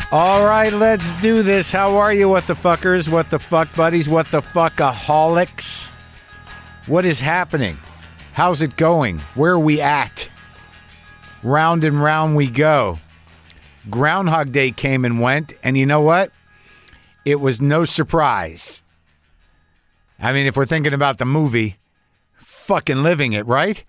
All right, let's do this. How are you, what the fuckers, what the fuck buddies, what the fuckaholics? What is happening? How's it going? Where are we at? Round and round we go. Groundhog Day came and went, and you know what? It was no surprise. I mean, if we're thinking about the movie, fucking living it, right?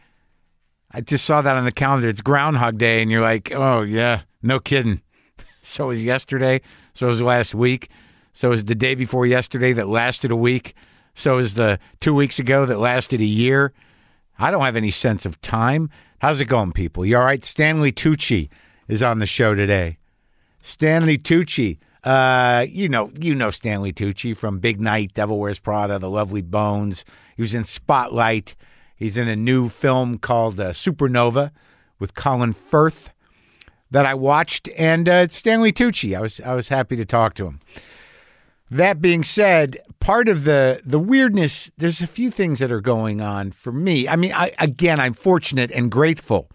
I just saw that on the calendar. It's Groundhog Day, and you're like, oh, yeah, no kidding. So was yesterday. So was last week. So was the day before yesterday that lasted a week. So was the 2 weeks ago that lasted a year. I don't have any sense of time. How's it going, people? You all right? Stanley Tucci is on the show today. Stanley Tucci. You know Stanley Tucci from Big Night, Devil Wears Prada, The Lovely Bones. He was in Spotlight. He's in a new film called Supernova with Colin Firth that I watched, and it's Stanley Tucci. I was happy to talk to him. That being said, part of the weirdness, there's a few things that are going on for me. I mean, I'm fortunate and grateful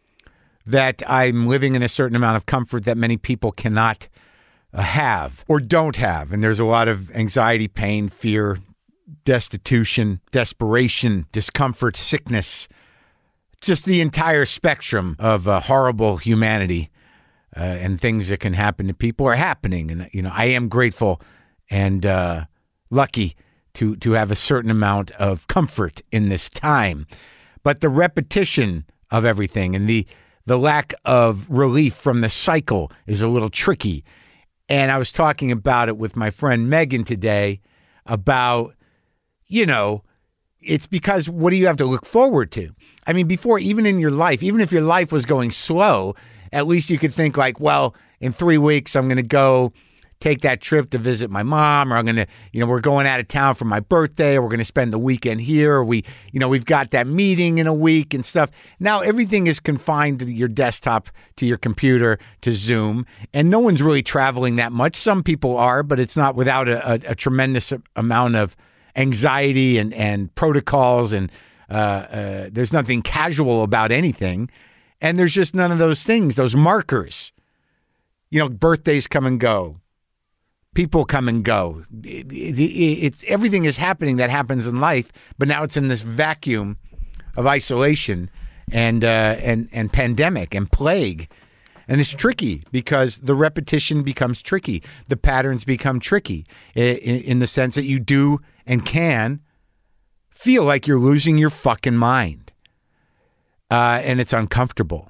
that I'm living in a certain amount of comfort that many people cannot have or don't have. And there's a lot of anxiety, pain, fear, destitution, desperation, discomfort, sickness, just the entire spectrum of horrible humanity and things that can happen to people are happening. And, you know, I am grateful and lucky to have a certain amount of comfort in this time. But the repetition of everything and the lack of relief from the cycle is a little tricky. And I was talking about it with my friend Megan today about, you know, it's because what do you have to look forward to? I mean, before, even in your life, even if your life was going slow, at least you could think like, well, in 3 weeks, I'm going to go take that trip to visit my mom, or I'm going to, you know, we're going out of town for my birthday, or we're going to spend the weekend here, or we've got that meeting in a week and stuff. Now everything is confined to your desktop, to your computer, to Zoom, and no one's really traveling that much. Some people are, but it's not without a tremendous amount of anxiety and protocols, and there's nothing casual about anything. And there's just none of those things, those markers. You know, birthdays come and go. People come and go. It's everything is happening that happens in life, but now it's in this vacuum of isolation and pandemic and plague. And it's tricky because the repetition becomes tricky. The patterns become tricky in the sense that you do and can feel like you're losing your fucking mind. And it's uncomfortable.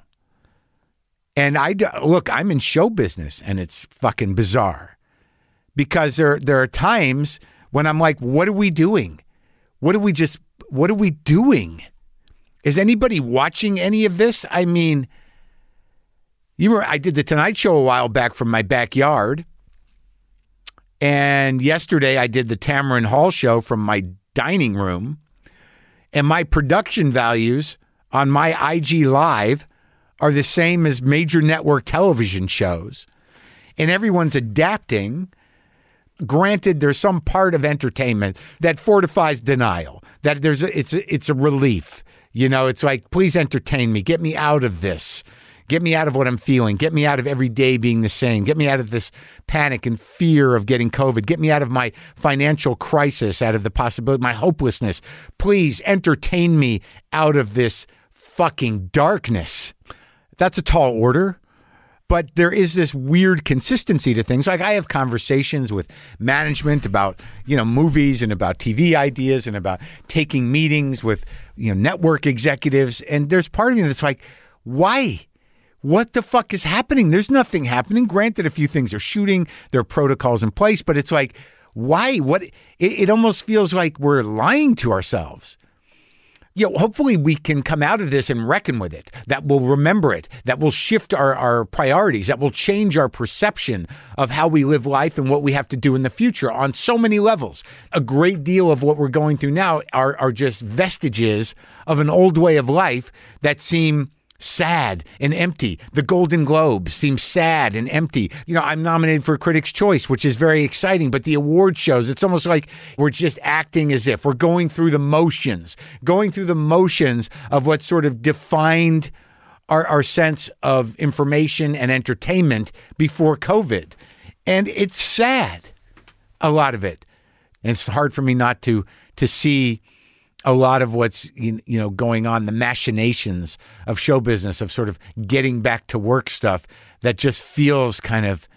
And look, I'm in show business, and it's fucking bizarre because there are times when I'm like, what are we doing? What are we doing? Is anybody watching any of this? I mean, I did the Tonight Show a while back from my backyard. And yesterday I did the Tamron Hall show from my dining room. And my production values on my IG Live are the same as major network television shows. And everyone's adapting. Granted, there's some part of entertainment that fortifies denial, that it's a relief. You know, it's like, please entertain me. Get me out of this. Get me out of what I'm feeling. Get me out of every day being the same. Get me out of this panic and fear of getting COVID. Get me out of my financial crisis, out of the possibility, my hopelessness. Please entertain me out of this fucking darkness. That's a tall order. But there is this weird consistency to things. Like I have conversations with management about, you know, movies and about TV ideas and about taking meetings with, you know, network executives. And there's part of me that's like, why? What the fuck is happening? There's nothing happening. Granted, a few things are shooting. There are protocols in place, but it's like, why? What? It almost feels like we're lying to ourselves. You know, hopefully we can come out of this and reckon with it, that we'll remember it, that will shift our priorities, that will change our perception of how we live life and what we have to do in the future on so many levels. A great deal of what we're going through now are just vestiges of an old way of life that seem sad and empty. The Golden Globes seem sad and empty. You know, I'm nominated for Critics' Choice, which is very exciting, but the award shows, it's almost like we're just acting as if we're going through the motions of what sort of defined our sense of information and entertainment before COVID. And it's sad, a lot of it. And it's hard for me not to see a lot of what's going on, the machinations of show business, of sort of getting back to work stuff that just feels kind of,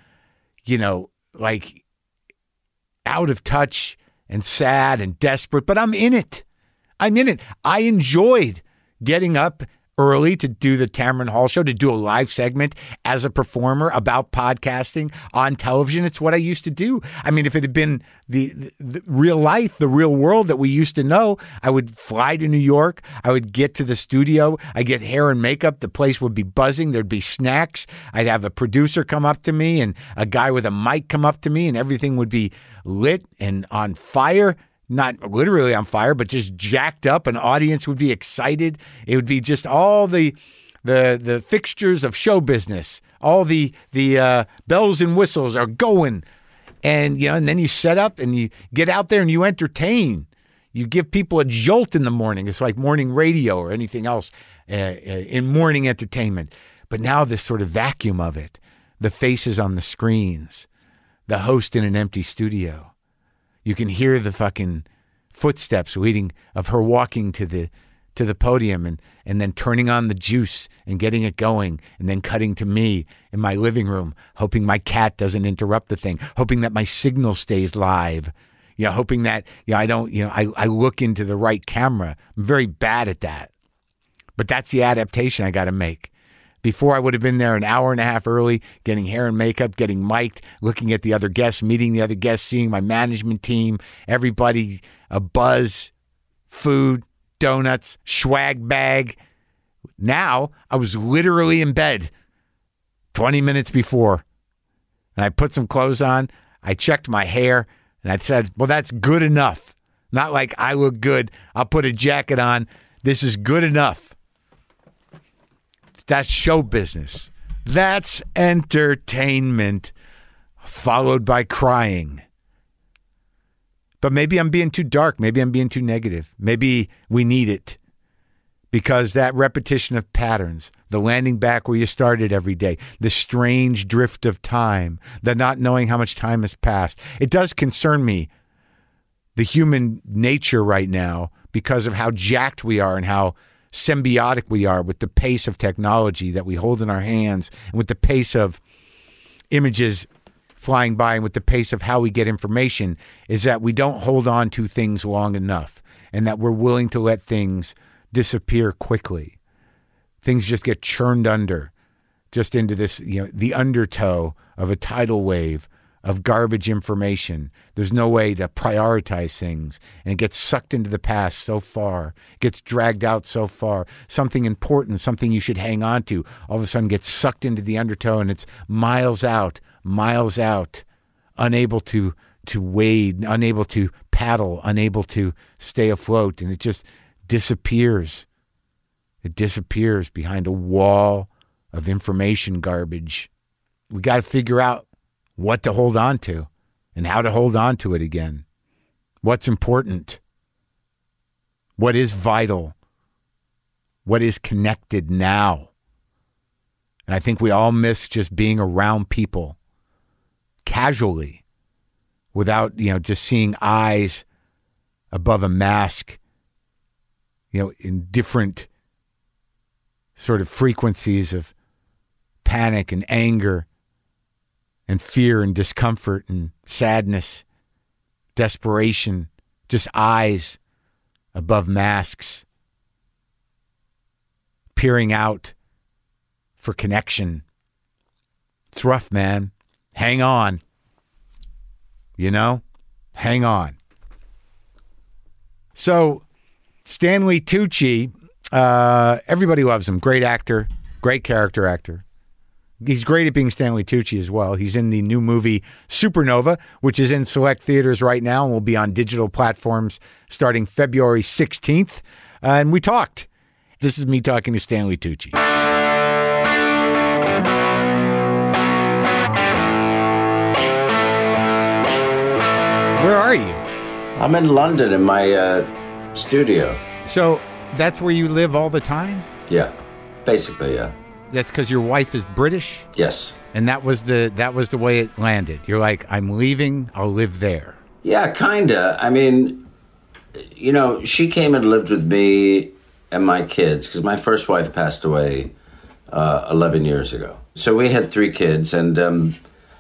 like out of touch and sad and desperate. But I'm in it. I enjoyed getting up early to do the Tamron Hall show, to do a live segment as a performer about podcasting on television. It's what I used to do. I mean, if it had been the real life, the real world that we used to know, I would fly to New York. I would get to the studio. I'd get hair and makeup. The place would be buzzing. There'd be snacks. I'd have a producer come up to me and a guy with a mic come up to me, and everything would be lit and on fire. Not literally on fire, but just jacked up. An audience would be excited. It would be just all the fixtures of show business. All the bells and whistles are going. And, and then you set up and you get out there and you entertain. You give people a jolt in the morning. It's like morning radio or anything else in morning entertainment. But now this sort of vacuum of it, the faces on the screens, the host in an empty studio. You can hear the fucking footsteps waiting of her walking to the podium and then turning on the juice and getting it going and then cutting to me in my living room, hoping my cat doesn't interrupt the thing, hoping that my signal stays live, hoping that I don't, I look into the right camera. I'm very bad at that. But that's the adaptation I got to make. Before, I would have been there an hour and a half early, getting hair and makeup, getting mic'd, looking at the other guests, meeting the other guests, seeing my management team, everybody, a buzz, food, donuts, swag bag. Now, I was literally in bed 20 minutes before. And I put some clothes on. I checked my hair, and I said, well, that's good enough. Not like I look good. I'll put a jacket on. This is good enough. That's show business. That's entertainment, followed by crying. But maybe I'm being too dark. Maybe I'm being too negative. Maybe we need it. Because that repetition of patterns, the landing back where you started every day, the strange drift of time, the not knowing how much time has passed, it does concern me, the human nature right now, because of how jacked we are and how symbiotic we are with the pace of technology that we hold in our hands and with the pace of images flying by and with the pace of how we get information, is that we don't hold on to things long enough and that we're willing to let things disappear quickly. Things just get churned under, just into this, the undertow of a tidal wave of garbage information. There's no way to prioritize things, and it gets sucked into the past so far, gets dragged out so far. Something important, something you should hang on to, all of a sudden gets sucked into the undertow, and it's miles out, unable to wade, unable to paddle, unable to stay afloat, and it just disappears. It disappears behind a wall of information garbage. We got to figure out what to hold on to and how to hold on to it again. What's important? What is vital? What is connected now? And I think we all miss just being around people casually without, just seeing eyes above a mask, in different sort of frequencies of panic and anger and fear and discomfort and sadness, desperation, just eyes above masks, peering out for connection. It's rough, man. Hang on. Hang on. So, Stanley Tucci, everybody loves him. Great actor, great character actor. He's great at being Stanley Tucci as well. He's in the new movie Supernova, which is in select theaters right now and will be on digital platforms starting February 16th. And we talked. This is me talking to Stanley Tucci. Where are you? I'm in London in my studio. So that's where you live all the time? Yeah, basically, yeah. That's because your wife is British? Yes. And that was the way it landed. You're like, I'm leaving. I'll live there. Yeah, kinda. I mean, she came and lived with me and my kids because my first wife passed away 11 years ago. So we had 3 kids, and then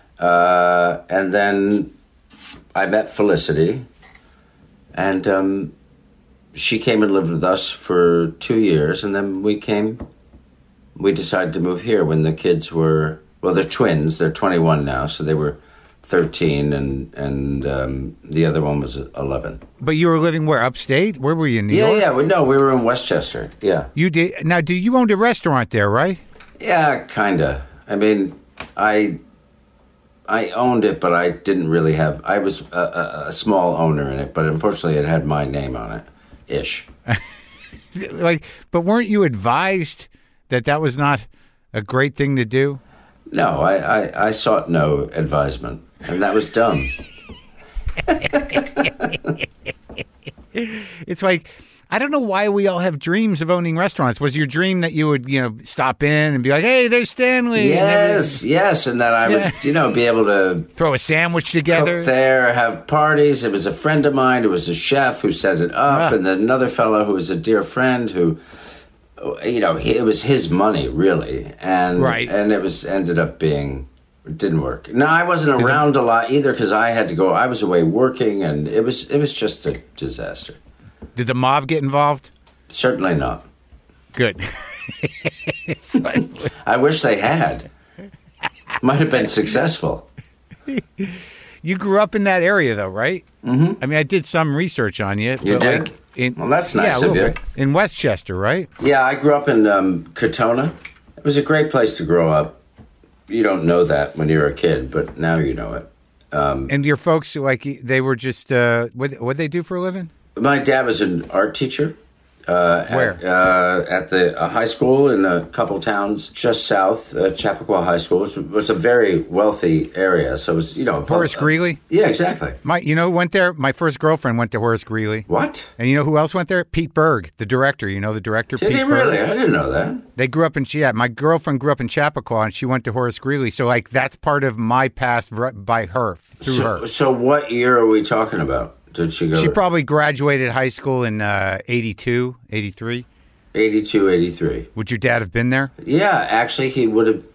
I met Felicity, and she came and lived with us for 2 years, and then we decided to move here when the kids were, well, they're twins. They're 21 now, so they were 13, and the other one was 11. But you were living where? Upstate? Where were you, in New York? Yeah. We were in Westchester. Yeah. You did. Now, you owned a restaurant there, right? Yeah, kinda. I mean, I owned it, but I didn't really have. I was a small owner in it, but unfortunately, it had my name on it, ish. But weren't you advised that was not a great thing to do? No, I sought no advisement, and that was dumb. It's like, I don't know why we all have dreams of owning restaurants. Was your dream that you would, stop in and be like, hey, there's Stanley? Yes, and that I would, be able to throw a sandwich together, cook there, have parties. It was a friend of mine who was a chef who set it up, and then another fellow who was a dear friend who, it was his money, really, and it ended up being. It didn't work. No, I wasn't around a lot either because I had to go. I was away working, and it was just a disaster. Did the mob get involved? Certainly not. Good. I wish they had. Might have been successful. You grew up in that area, though, right? Mm-hmm. I mean, I did some research on you. You did? Well, that's nice of you. Bit. In Westchester, right? Yeah, I grew up in Katona. It was a great place to grow up. You don't know that when you're a kid, but now you know it. And your folks, they were just, what'd they do for a living? My dad was an art teacher. Where? At the high school in a couple towns just south, Chappaqua High School. It was a very wealthy area, so it was, Horace Greeley? Yeah, exactly. Who went there? My first girlfriend went to Horace Greeley. What? And you know who else went there? Pete Berg, the director. You know the director, Did Pete he Berg? really? I didn't know that. They grew up my girlfriend grew up in Chappaqua, and she went to Horace Greeley. So, that's part of my past by her, through her. So what year are we talking about? Did she go? She probably graduated high school in 82, 83. 82, 83. Would your dad have been there? Yeah, actually, he would have,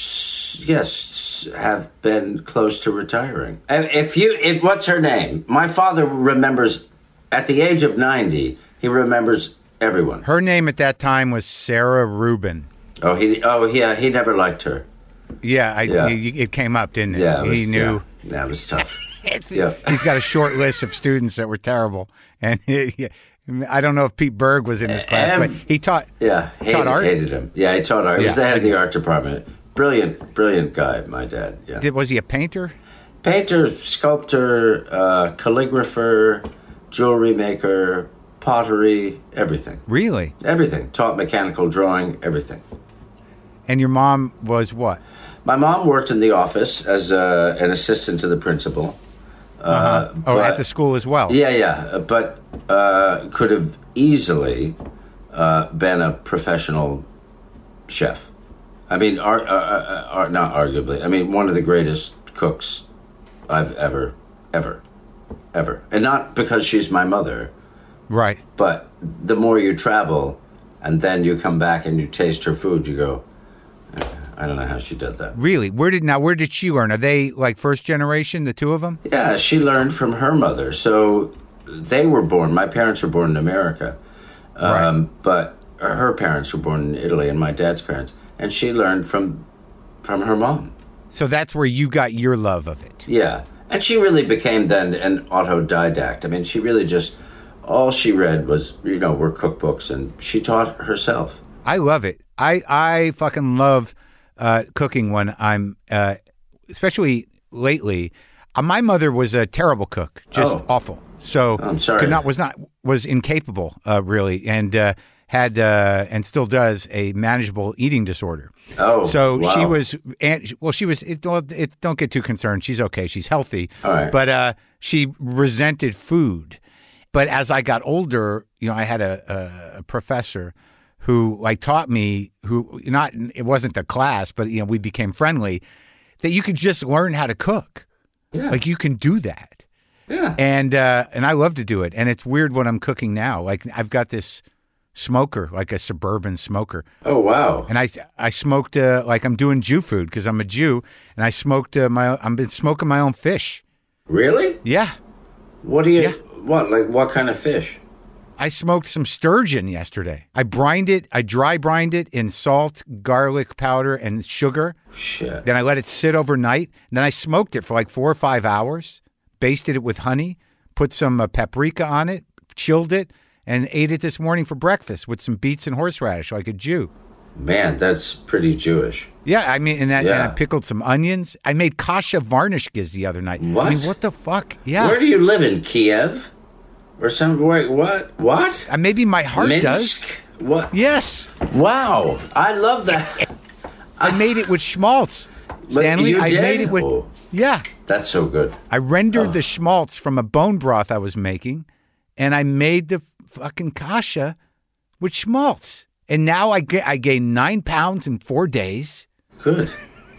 have been close to retiring. And what's her name? My father remembers, at the age of 90, he remembers everyone. Her name at that time was Sarah Rubin. Yeah, he never liked her. Yeah, it came up, didn't it? Yeah, he knew. Yeah, that was tough. He's got a short list of students that were terrible, and I don't know if Pete Berg was in his class, but he taught. Yeah, hated him. Yeah, he taught art. He was the head of the art department. Brilliant guy, my dad. Yeah. Was he a painter? Painter, sculptor, calligrapher, jewelry maker, pottery, everything. Really? Everything. Taught mechanical drawing, everything. And your mom was what? My mom worked in the office as an assistant to the principal. At the school as well. Yeah, but could have easily been a professional chef. I mean, not arguably. I mean, one of the greatest cooks I've ever, and not because she's my mother, right? But the more you travel, and then you come back and you taste her food, you go, I don't know how she did that. Really? Where did she learn? Are they like first generation, the two of them? Yeah, she learned from her mother. So they were born, my parents were born in America. Right. But her parents were born in Italy and my dad's parents. And she learned from her mom. So that's where you got your love of it. Yeah. And she really became then an autodidact. I mean, she really all she read was, were cookbooks, and she taught herself. I love it. I fucking love cooking when I'm, especially lately. My mother was a terrible cook, just awful. So I'm sorry. Was incapable, really, and had and still does a manageable eating disorder. Oh, so wow. she was. Don't get too concerned. She's okay. She's healthy. All right. But she resented food. But as I got older, I had a professor who like taught me, it wasn't the class, but we became friendly, that you could just learn how to cook. Yeah. Like you can do that. Yeah. And I love to do it. And it's weird what I'm cooking now. Like I've got this smoker, like a suburban smoker. Oh, wow. And I smoked, like I'm doing Jew food because I'm a Jew. And I smoked I've been smoking my own fish. Really? Yeah. What kind of fish? I smoked some sturgeon yesterday. I dry brined it in salt, garlic powder, and sugar. Shit. Then I let it sit overnight. And then I smoked it for like 4 or 5 hours, basted it with honey, put some paprika on it, chilled it, and ate it this morning for breakfast with some beets and horseradish like a Jew. Man, that's pretty Jewish. Yeah, I mean, and I pickled some onions. I made kasha varnishkis the other night. What? I mean, what the fuck? Yeah. Where do you live in Kiev? Or somewhere? What? Maybe my heart Minsk? does. What? Yes. Wow. I love that. I made it with schmaltz. Stanley, you did? I made it with. Oh, yeah. that's so good. I rendered the schmaltz from a bone broth I was making, and I made the fucking kasha with schmaltz. And now I gained 9 pounds in 4 days. Good.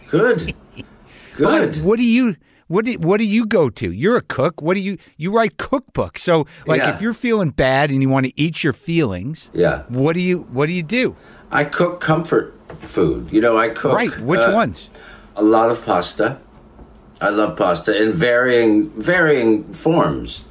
But what do you go to? You're a cook. You write cookbooks. So like if you're feeling bad and you want to eat your feelings, what do you do? I cook comfort food. I cook. Right. Which ones? A lot of pasta. I love pasta in varying forms.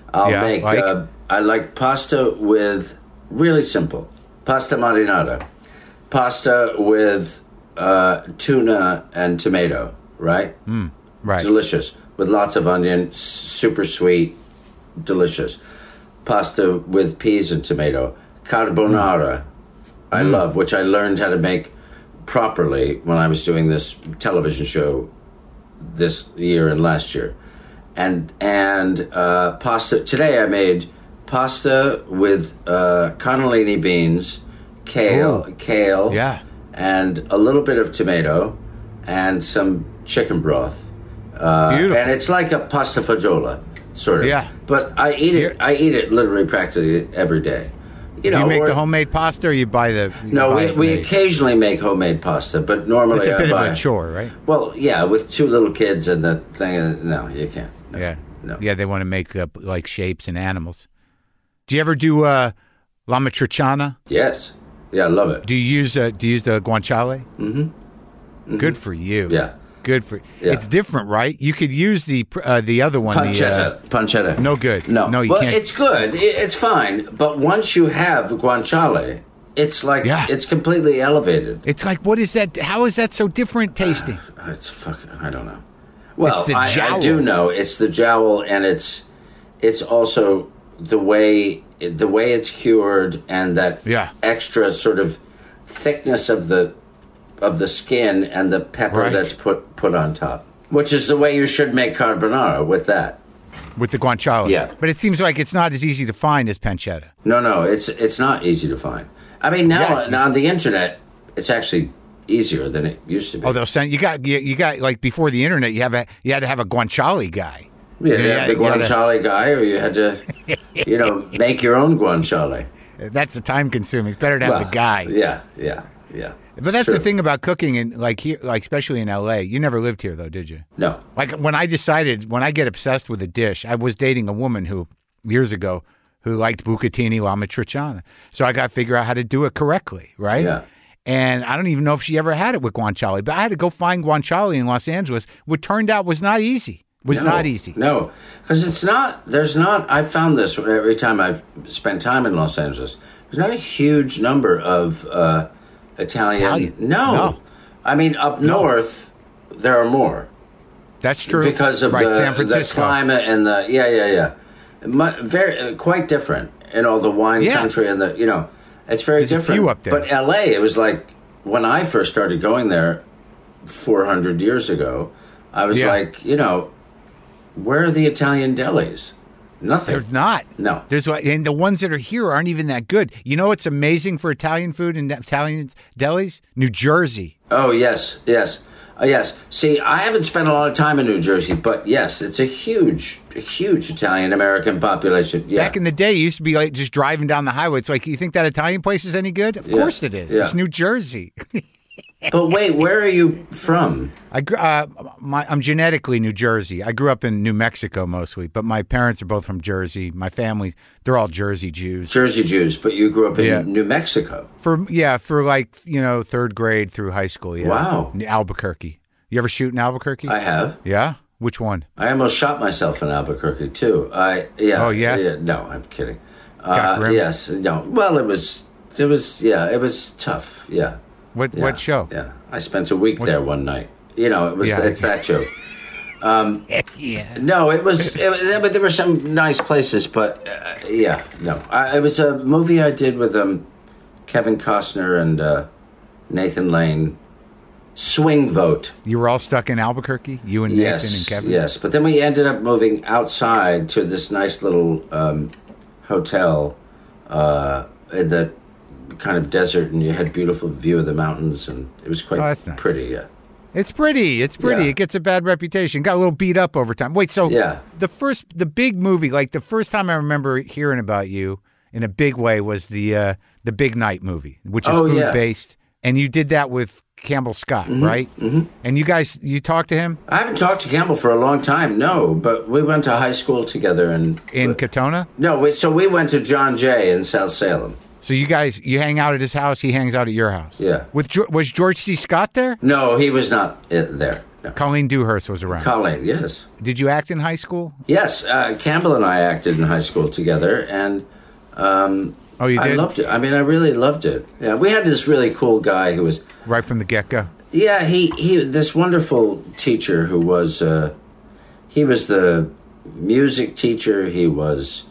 I like pasta with really simple pasta marinara, pasta with tuna and tomato. Right. Right. Delicious with lots of onion, super sweet, delicious. Pasta with peas and tomato, carbonara. I love, which I learned how to make properly when I was doing this television show this year and last year. And pasta. Today I made pasta with cannellini beans, kale, and a little bit of tomato, and some chicken broth. Beautiful. And it's like a pasta fagioli, sort of. Yeah. But I eat it literally practically every day. Do you make the homemade pasta or you buy the... No, we occasionally make homemade pasta, but normally it's a bit of a chore, right? Well, yeah, with 2 little kids and the thing, no, you can't. No, yeah. No. Yeah, they want to make up like shapes and animals. Do you ever do la matriciana? Yes. Yeah, I love it. Do you use the guanciale? Mm-hmm. Good for you. Yeah. Good for you. Yeah. It's different, right? You could use the other one. Pancetta. No good. No, you can't. It's good. It's fine. But once you have guanciale, it's like it's completely elevated. It's like, what is that? How is that so different tasting? It's fucking. I don't know. Well, it's the jowl. I do know it's the jowl, and it's also the way it's cured, and that extra sort of thickness of the skin and the pepper that's put on top, which is the way you should make carbonara with that. With the guanciale. Yeah. But it seems like it's not as easy to find as pancetta. No, it's not easy to find. I mean, now on the internet, it's actually easier than it used to be. Oh, they'll send you got like before the internet, you had to have a guanciale guy. Yeah, you have the guanciale guy, or you had to, make your own guanciale. That's the time consuming. It's better to have the guy. Yeah. But that's the thing about cooking, and like here, like especially in LA. You never lived here though, did you? No. Like when I get obsessed with a dish, I was dating a woman who years ago who liked bucatini la matriciana. So I got to figure out how to do it correctly, right? Yeah. And I don't even know if she ever had it with guanciale, but I had to go find guanciale in Los Angeles, which turned out was not easy. Not easy. No, because I found this every time I've spent time in Los Angeles. There's not a huge number of Italian. No. I mean, up north, there are more. That's true. Because of the climate and very quite different in all the wine country and it's very different. A few up there. But LA, it was like when I first started going there 400 years ago, I was like, where are the Italian delis? Nothing. There's not. No. And the ones that are here aren't even that good. You know what's amazing for Italian food and Italian delis? New Jersey. Oh, yes. Yes. See, I haven't spent a lot of time in New Jersey, but yes, it's a huge Italian-American population. Yeah. Back in the day, it used to be like just driving down the highway. It's like, you think that Italian place is any good? Of course it is. Yeah. It's New Jersey. But wait, where are you from? I'm genetically New Jersey. I grew up in New Mexico mostly, but my parents are both from Jersey. My family, they're all Jersey Jews. Jersey Jews, but you grew up in New Mexico. For like, third grade through high school. Yeah. Wow. Albuquerque. You ever shoot in Albuquerque? I have. Yeah? Which one? I almost shot myself in Albuquerque too. Oh yeah? No, I'm kidding. Yes. No. Well, it was tough. Yeah. What show? Yeah, I spent a week there one night. It's that joke. No, it was. But there were some nice places. But it was a movie I did with Kevin Costner and Nathan Lane. Swing Vote. You were all stuck in Albuquerque, you and Nathan and Kevin. Yes, but then we ended up moving outside to this nice little hotel in the kind of desert, and you had a beautiful view of the mountains, and it was quite nice. Pretty. Yeah, it's pretty. Yeah. It gets a bad reputation. Got a little beat up over time. Wait, so the big movie, like the first time I remember hearing about you in a big way was the Big Night movie, which is food based, and you did that with Campbell Scott, right? Mm-hmm. And you talked to him? I haven't talked to Campbell for a long time, no, but we went to high school together. In Katona? No, we went to John Jay in South Salem. So you hang out at his house, he hangs out at your house? Yeah. Was George C. Scott there? No, he was not there. No. Colleen Dewhurst was around. Colleen, yes. Did you act in high school? Yes, Campbell and I acted in high school together, and oh, you did? I loved it. I mean, I really loved it. Yeah, we had this really cool guy who was right from the get-go. Yeah, he this wonderful teacher who was he was the music teacher. He was,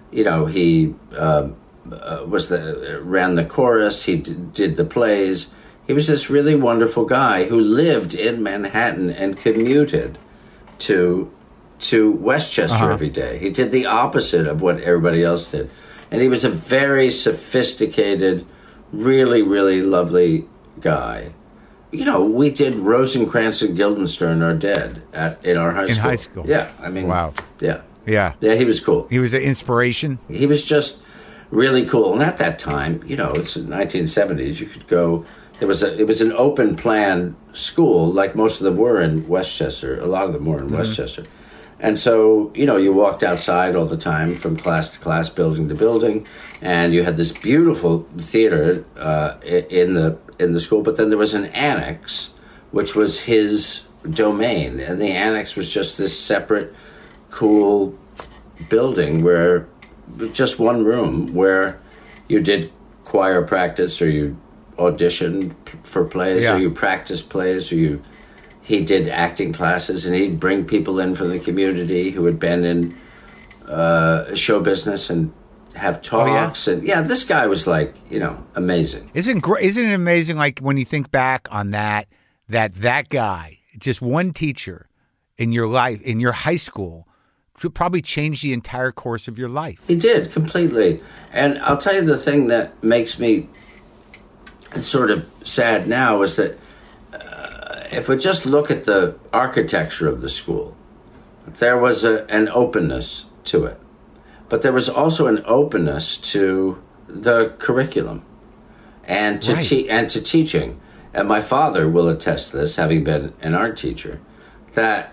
ran the chorus. He did the plays. He was this really wonderful guy who lived in Manhattan and commuted to Westchester every day. He did the opposite of what everybody else did. And he was a very sophisticated, really, really lovely guy. We did Rosencrantz and Guildenstern Are Dead in our high school. In high school? Yeah. I mean, wow. Yeah. Yeah. Yeah, he was cool. He was an inspiration? He was just really cool. And at that time, it's the 1970s, you could go. It was an open plan school, like most of them were in Westchester. A lot of them were in Westchester. And so, you walked outside all the time from class to class, building to building, and you had this beautiful theater in the school. But then there was an annex, which was his domain, and the annex was just this separate, cool building where just one room where you did choir practice, or you auditioned for plays, or you practiced plays, or he did acting classes, and he'd bring people in from the community who had been in show business and have talks. And this guy was like, amazing. Isn't it amazing? Like when you think back on that guy, just one teacher in your life, in your high school, probably changed the entire course of your life. He did completely. And I'll tell you the thing that makes me sort of sad now is that if we just look at the architecture of the school, there was an openness to it. But there was also an openness to the curriculum and to to teaching. And my father will attest to this, having been an art teacher, that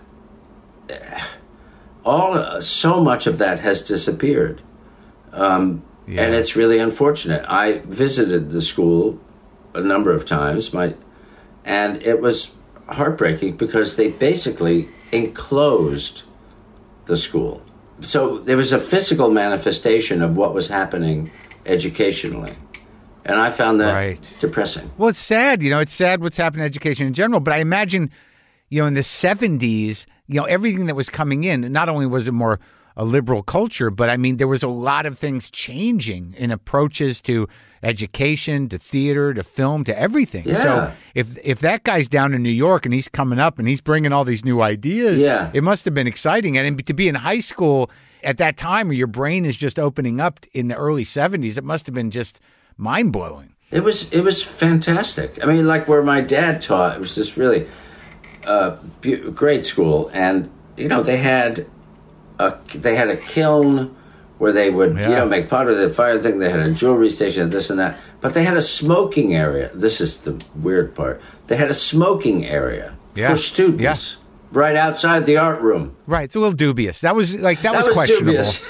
so much of that has disappeared. And it's really unfortunate. I visited the school a number of times, and it was heartbreaking because they basically enclosed the school. So there was a physical manifestation of what was happening educationally. And I found that depressing. Well, it's sad. It's sad what's happened to education in general. But I imagine, in the 70s, everything that was coming in, not only was it more a liberal culture, but I mean, there was a lot of things changing in approaches to education, to theater, to film, to everything. Yeah. So if that guy's down in New York and he's coming up and he's bringing all these new ideas, it must have been exciting. And to be in high school at that time where your brain is just opening up in the early 70s, it must have been just mind-blowing. It was fantastic. I mean, like where my dad taught, it was this really Great school, and they had a kiln where they would make pottery. The fire thing. They had a jewelry station, this and that. But they had a smoking area. This is the weird part. They had a smoking area for students right outside the art room. Right. It's a little dubious. That was questionable. Dubious.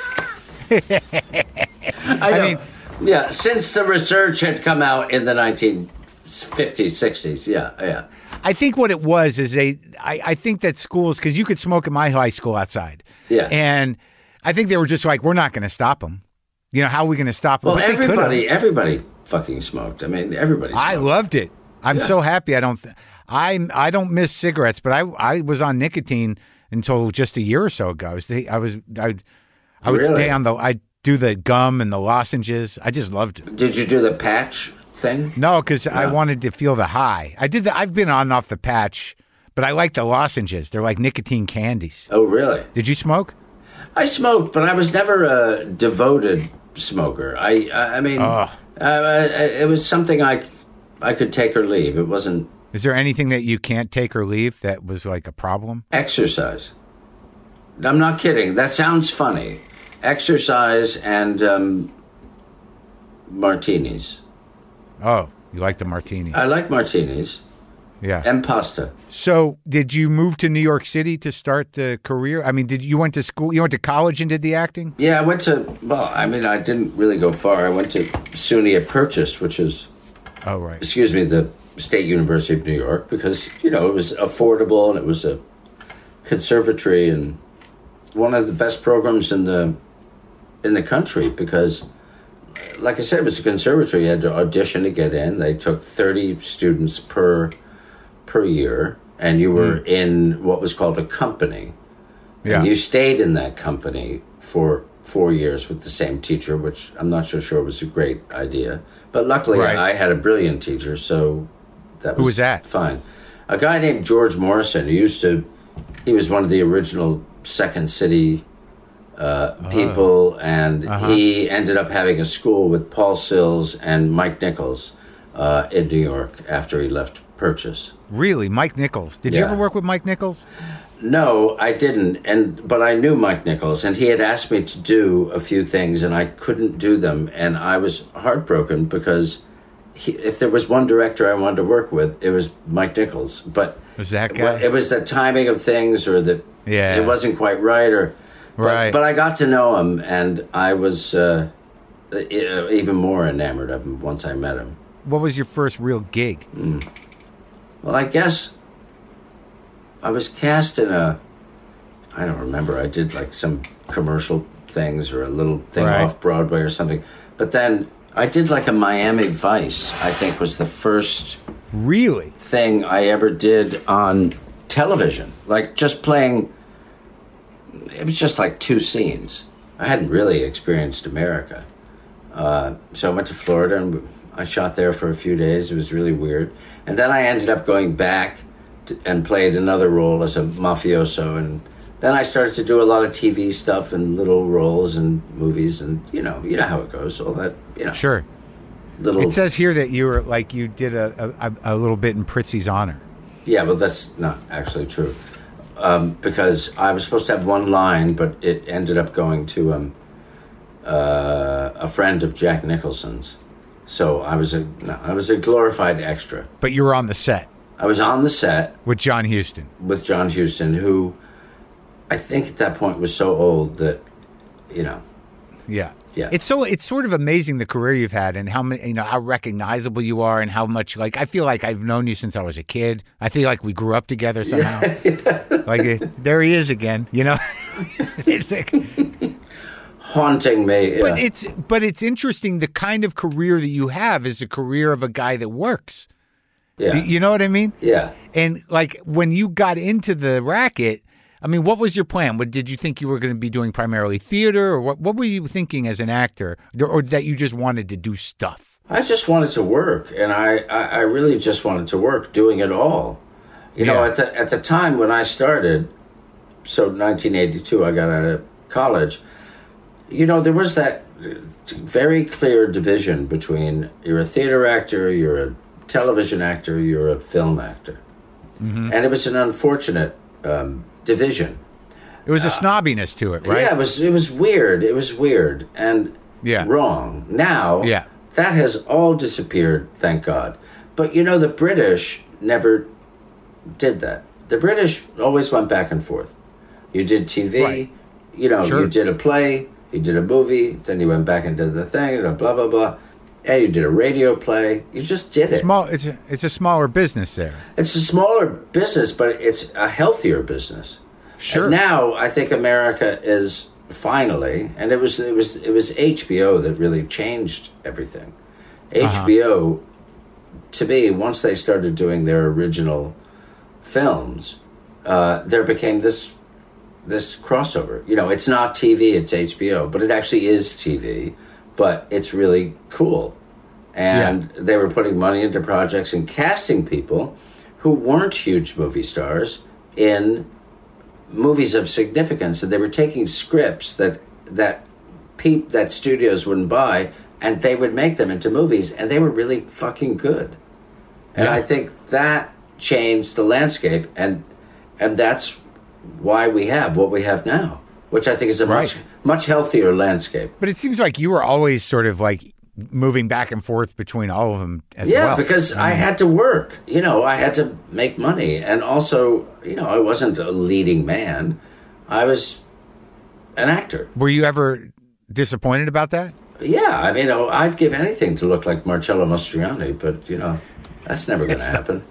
I mean, since the research had come out in the 1950s, 60s, yeah. I think what it was is I think that schools, because you could smoke at my high school outside. Yeah. And I think they were just like, we're not going to stop them. How are we going to stop them? Well, everybody fucking smoked. I mean, everybody smoked. I loved it. I'm so happy. I don't miss cigarettes, but I was on nicotine until just a year or so ago. I would stay on I'd do the gum and the lozenges. I just loved it. Did you do the patch thing? No, because I wanted to feel the high. I've been on and off the patch, but I like the lozenges. They're like nicotine candies. Oh, really? Did you smoke? I smoked, but I was never a devoted smoker. I mean, it was something I could take or leave. It wasn't. Is there anything that you can't take or leave that was like a problem? Exercise. I'm not kidding. That sounds funny. Exercise and martinis. Oh, you like the martinis? I like martinis. Yeah. And pasta. So did you move to New York City to start the career? I mean, you went to school, you went to college and did the acting? Yeah, I didn't really go far. I went to SUNY at Purchase, which is, the State University of New York, because, it was affordable and it was a conservatory and one of the best programs in the country because, like I said, it was a conservatory. You had to audition to get in. They took 30 students per year, and you were in what was called a company. Yeah. And you stayed in that company for 4 years with the same teacher, which I'm not so sure was a great idea. But luckily, I had a brilliant teacher, so that was Who was that? Fine. A guy named George Morrison, he was one of the original Second City people, and he ended up having a school with Paul Sills and Mike Nichols in New York after he left Purchase. Really? Mike Nichols? Did you ever work with Mike Nichols? No, I didn't, but I knew Mike Nichols, and he had asked me to do a few things, and I couldn't do them, and I was heartbroken because if there was one director I wanted to work with, it was Mike Nichols. But was that guy? It was the timing of things, or it wasn't quite right, But I got to know him, and I was even more enamored of him once I met him. What was your first real gig? Well, I guess I was cast in I don't remember. I did like some commercial things or a little thing off Broadway or something. But then I did like a Miami Vice, I think was the first thing I ever did on television. Like just playing, it was just like 2 scenes. I hadn't really experienced America. So I went to Florida and I shot there for a few days. It was really weird. And then I ended up going back and played another role as a mafioso. And then I started to do a lot of TV stuff and little roles and movies. And, you know how it goes. All that, Sure. It says here that you did a little bit in Prizzi's honor. Yeah, but that's not actually true. Because I was supposed to have one line, but it ended up going to a friend of Jack Nicholson's. So I was a glorified extra. But you were on the set. I was on the set with John Huston. With John Huston, who I think at that point was so old that, Yeah. It's sort of amazing the career you've had and how many, how recognizable you are and how much I feel like I've known you since I was a kid. I feel like we grew up together somehow. There he is again, It's like haunting me. Yeah. But it's interesting. The kind of career that you have is a career of a guy that works. Yeah. You know what I mean? Yeah. And when you got into the racket, what was your plan? Did you think you were going to be doing primarily theater, or what were you thinking as an actor, or that you just wanted to do stuff? I just wanted to work, and I really just wanted to work, doing it all. At the time when I started, so 1982, I got out of college. There was that very clear division between you're a theater actor, you're a television actor, you're a film actor. and it was an unfortunate division. It was a snobbiness to it, right? Yeah, it was weird. It was weird and wrong. Now, that has all disappeared, thank God. But, you know, the British never did that. The British always went back and forth. You did TV, you know, you did a play, you did a movie, then you went back and did the thing, blah, blah, blah. And you did a radio play. You just did it. It's a smaller business there. It's a smaller business, but it's a healthier business. Sure. And now I think America is finally, and it was HBO that really changed everything. HBO, to me, once they started doing their original films, there became this crossover. You know, it's not TV, it's HBO, but it actually is TV, but it's really cool. And they were putting money into projects and casting people who weren't huge movie stars in movies of significance, and they were taking scripts that studios wouldn't buy, and they would make them into movies, and they were really fucking good. And I think that changed the landscape, and that's why we have what we have now, which I think is a much healthier landscape. But it seems like you were always sort of like moving back and forth between all of them as well. Yeah, because I had to work. You know, I had to make money. And also, you know, I wasn't a leading man. I was an actor. Were you ever disappointed about that? Yeah, I mean, I'd give anything to look like Marcello Mastroianni, but, you know, that's never going to happen.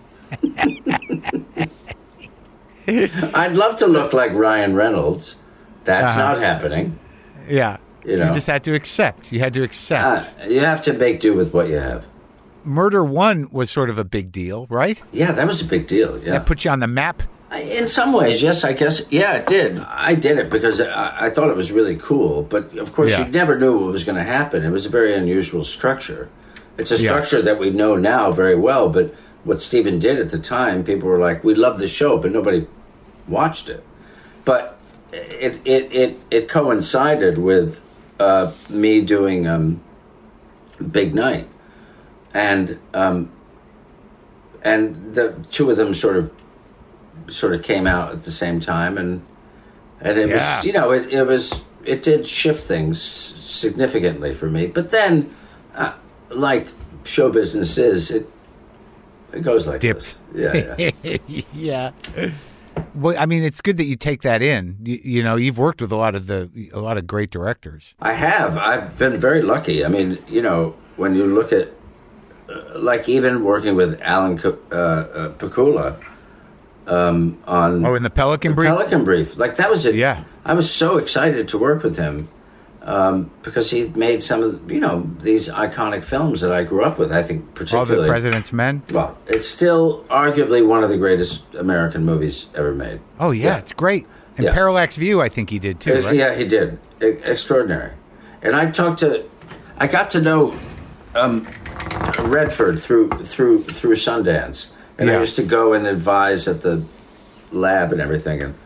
I'd love to look like Ryan Reynolds. That's not happening. Yeah. You just had to accept. You had to accept. You have to make do with what you have. Murder One was sort of a big deal, right? Yeah, that was a big deal. Yeah, that put you on the map. In some ways, yes, I guess. Yeah, it did. I did it because I thought it was really cool. But of course, you never knew what was going to happen. It was a very unusual structure. It's a structure that we know now very well. But what Steven did at the time, people were like, "We love the show," but nobody watched it. But it coincided with me doing Big Night, and the two of them sort of came out at the same time, and it was, you know, it did shift things significantly for me. But then, like show business is, it goes like this. Yeah. Yeah. Well, I mean, it's good that you take that in. You know, you've worked with a lot of great directors. I have. I've been very lucky. I mean, you know, when you look at, like, even working with Alan Pakula on... in the Pelican Brief? Pelican Brief. Like, that was it. Yeah. I was so excited to work with him because he made some of, you know, these iconic films that I grew up with, I think, particularly... All the President's Men? Well, it's still arguably one of the greatest American movies ever made. Oh, yeah. It's great. And Parallax View, I think he did, too, right? Yeah, he did. Extraordinary. And I got to know Redford through Sundance. And I used to go and advise at the lab and everything. And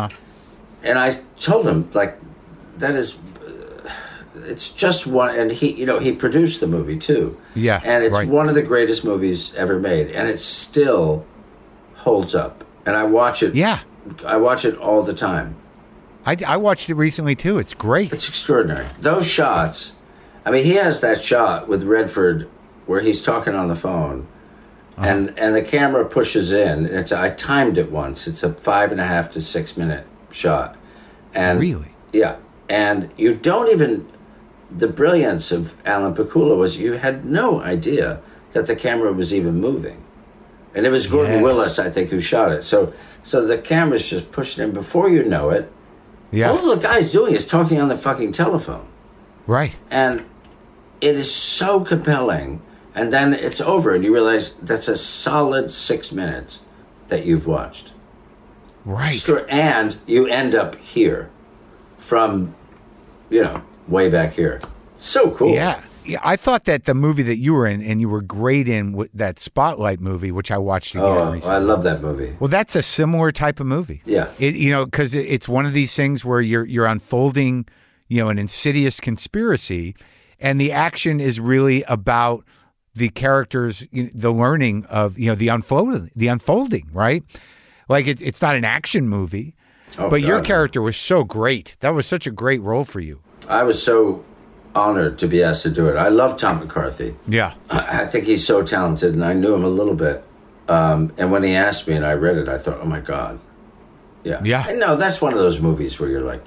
I told him, like, that is... it's just one, and he produced the movie too. Yeah, and it's one of the greatest movies ever made, and it still holds up. And I watch it. Yeah, I watch it all the time. I watched it recently too. It's great. It's extraordinary. Those shots. I mean, he has that shot with Redford where he's talking on the phone, and the camera pushes in. And I timed it once. It's a 5.5 to 6 minute shot. And really, yeah, and you don't even. The brilliance of Alan Pakula was you had no idea that the camera was even moving. And it was Gordon Willis, I think, who shot it. So the camera's just pushing in. Before you know it, all the guy's doing is talking on the fucking telephone. Right. And it is so compelling. And then it's over, and you realize that's a solid 6 minutes that you've watched. Right. And you end up here from, you know, way back here. So cool. Yeah. I thought that the movie that you were in, and you were great in, that Spotlight movie, which I watched again recently. I love that movie. Well, that's a similar type of movie. Yeah. You know, because it's one of these things where you're unfolding, you know, an insidious conspiracy, and the action is really about the characters, the learning of the unfolding, right? Like it's not an action movie, but your character was so great. That was such a great role for you. I was so honored to be asked to do it. I love Tom McCarthy. Yeah, I think he's so talented, and I knew him a little bit. And when he asked me and I read it, I thought, oh my God, yeah. And no, that's one of those movies where you're like,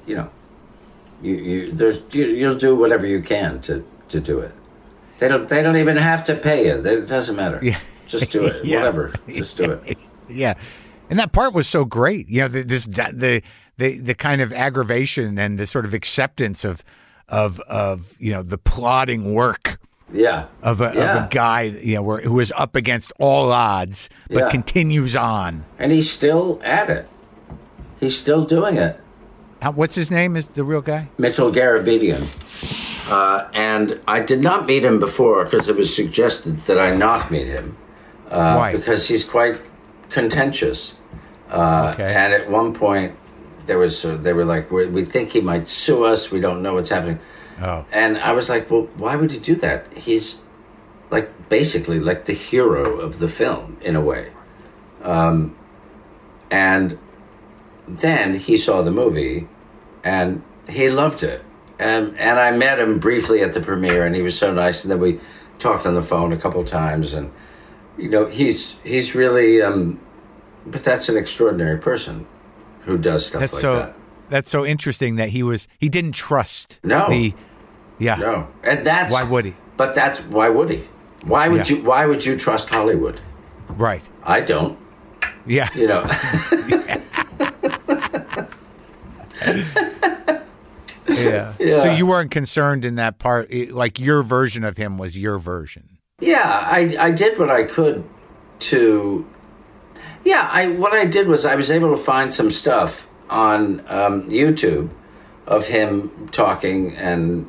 you'll do whatever you can to do it. They don't even have to pay you. It doesn't matter. Yeah. Just do it. Whatever. Just do it. Yeah. And that part was so great. The kind of aggravation and the sort of acceptance of the plodding work. Yeah. Of a guy, who is up against all odds, but continues on. And he's still at it. He's still doing it. What's his name? Is the real guy? Mitchell Garabedian. And I did not meet him before because it was suggested that I not meet him. Why? Because he's quite contentious. Okay. And at one point, they were like, we think he might sue us. We don't know what's happening. Oh. And I was like, well, why would he do that? He's basically like the hero of the film in a way. And then he saw the movie and he loved it. And I met him briefly at the premiere and he was so nice. And then we talked on the phone a couple times and, he's really, but that's an extraordinary person who does stuff that. That's so interesting that he didn't trust. No. No. And that's why would he? But why would he? Why would you trust Hollywood? Right. I don't. Yeah. Yeah. So you weren't concerned in that part, like your version of him was your version. Yeah, I did what I could to. Yeah, what I did was I was able to find some stuff on YouTube of him talking and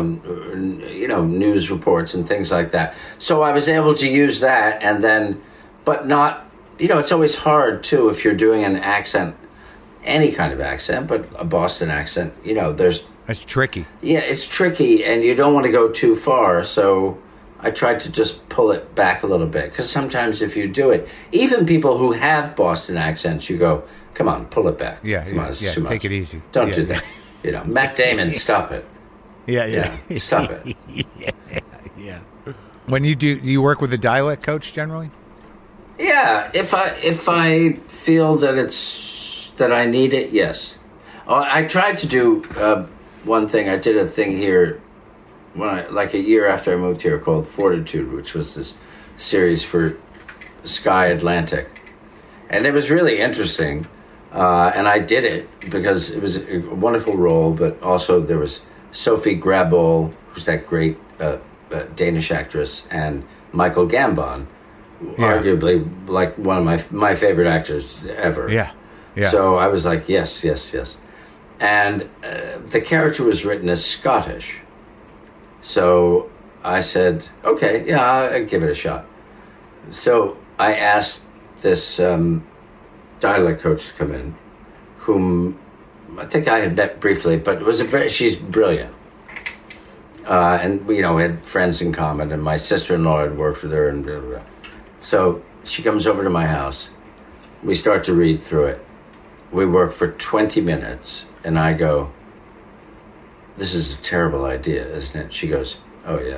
news reports and things like that. So I was able to use that and then, but not. It's always hard too if you're doing an accent, any kind of accent, but a Boston accent. That's tricky. Yeah, it's tricky, and you don't want to go too far. So I tried to just pull it back a little bit because sometimes if you do it, even people who have Boston accents, you go, "Come on, pull it back. Yeah, come on, it's too much. Take it easy. Don't do that." Matt Damon, stop it. Yeah. Stop it. Yeah. When do you work with a dialect coach generally? Yeah, if I feel that I need it, yes. I tried to do one thing. I did a thing here a year after I moved here called Fortitude, which was this series for Sky Atlantic, and it was really interesting. And I did it because it was a wonderful role, but also there was Sophie Grabol, who's that great Danish actress, and Michael Gambon, arguably like one of my favorite actors ever. Yeah. So I was like, yes. And the character was written as Scottish. So I said, okay, I'll give it a shot. So I asked this dialect coach to come in, whom I think I had met briefly, but she's brilliant. And we had friends in common, and my sister-in-law had worked with her, and blah, blah, blah. So she comes over to my house. We start to read through it. We work for 20 minutes, and I go, "This is a terrible idea, isn't it?" She goes, "Oh yeah."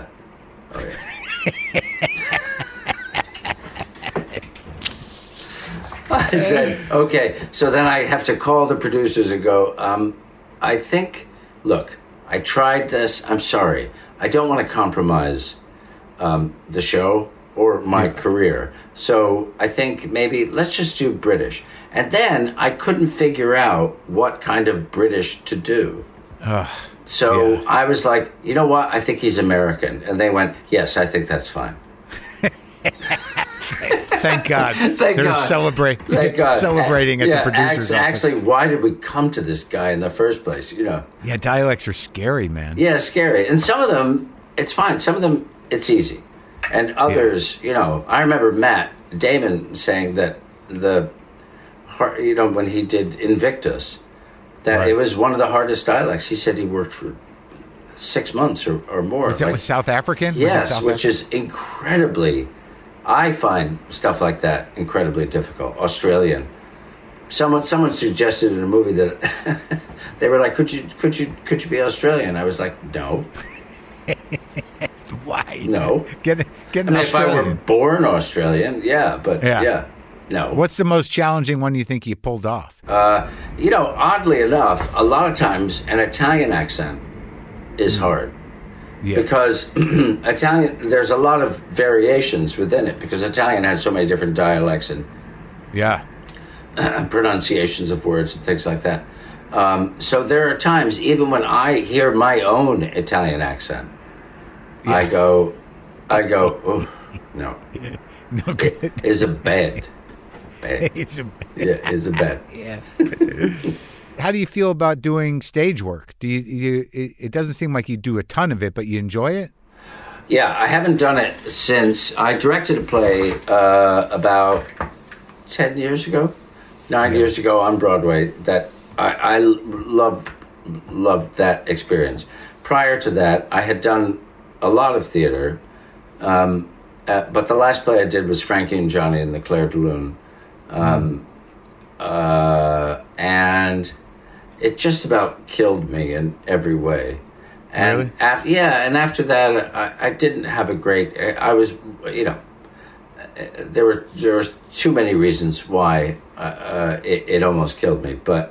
I said, okay. So then I have to call the producers and go, look, I tried this. I'm sorry. I don't want to compromise the show or my career. So I think maybe let's just do British. And then I couldn't figure out what kind of British to do. I was like, you know what? I think he's American. And they went, yes, I think that's fine. Thank God. Thank God. Thank God. Celebrating at the producer's office. Actually, why did we come to this guy in the first place? Yeah, dialects are scary, man. Yeah, scary. And some of them, it's fine. Some of them, it's easy. And others, I remember Matt Damon saying that when he did Invictus, that it was one of the hardest dialects. He said he worked for 6 months or more. Was that with South African? Yes, which is incredibly. I find stuff like that incredibly difficult. Australian. Someone suggested in a movie that they were like, "Could you be Australian?" I was like, "No." Why? No. Get an if I were born Australian, yeah, but yeah. No. What's the most challenging one you think you pulled off? Oddly enough, a lot of times an Italian accent is hard. Yeah. Because Italian, there's a lot of variations within it, because Italian has so many different dialects and pronunciations of words and things like that. So there are times, even when I hear my own Italian accent, I go, oh, no. It is a bad. It's a bad. Yeah. How do you feel about doing stage work? Do you? It doesn't seem like you do a ton of it, but you enjoy it. Yeah, I haven't done it since I directed a play about 10 years ago, 9 years ago on Broadway. That I loved that experience. Prior to that, I had done a lot of theater, but the last play I did was Frankie and Johnny and the Clair de Lune. And it just about killed me in every way. And really? And after that, I didn't have a great. I was, there were too many reasons why it almost killed me. But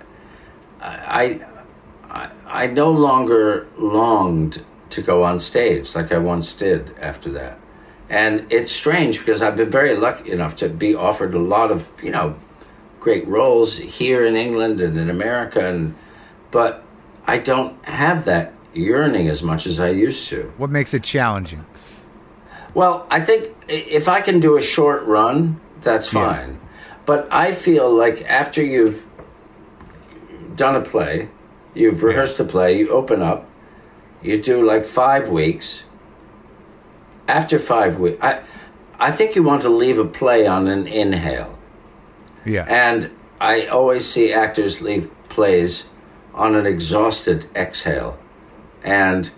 I no longer longed to go on stage like I once did after that. And it's strange because I've been very lucky enough to be offered a lot of, great roles here in England and in America, but I don't have that yearning as much as I used to. What makes it challenging? Well, I think if I can do a short run, that's fine. Yeah. But I feel like after you've done a play, you've rehearsed a play, you open up, you do like 5 weeks. After 5 weeks, I think you want to leave a play on an inhale. Yeah. And I always see actors leave plays on an exhausted exhale. And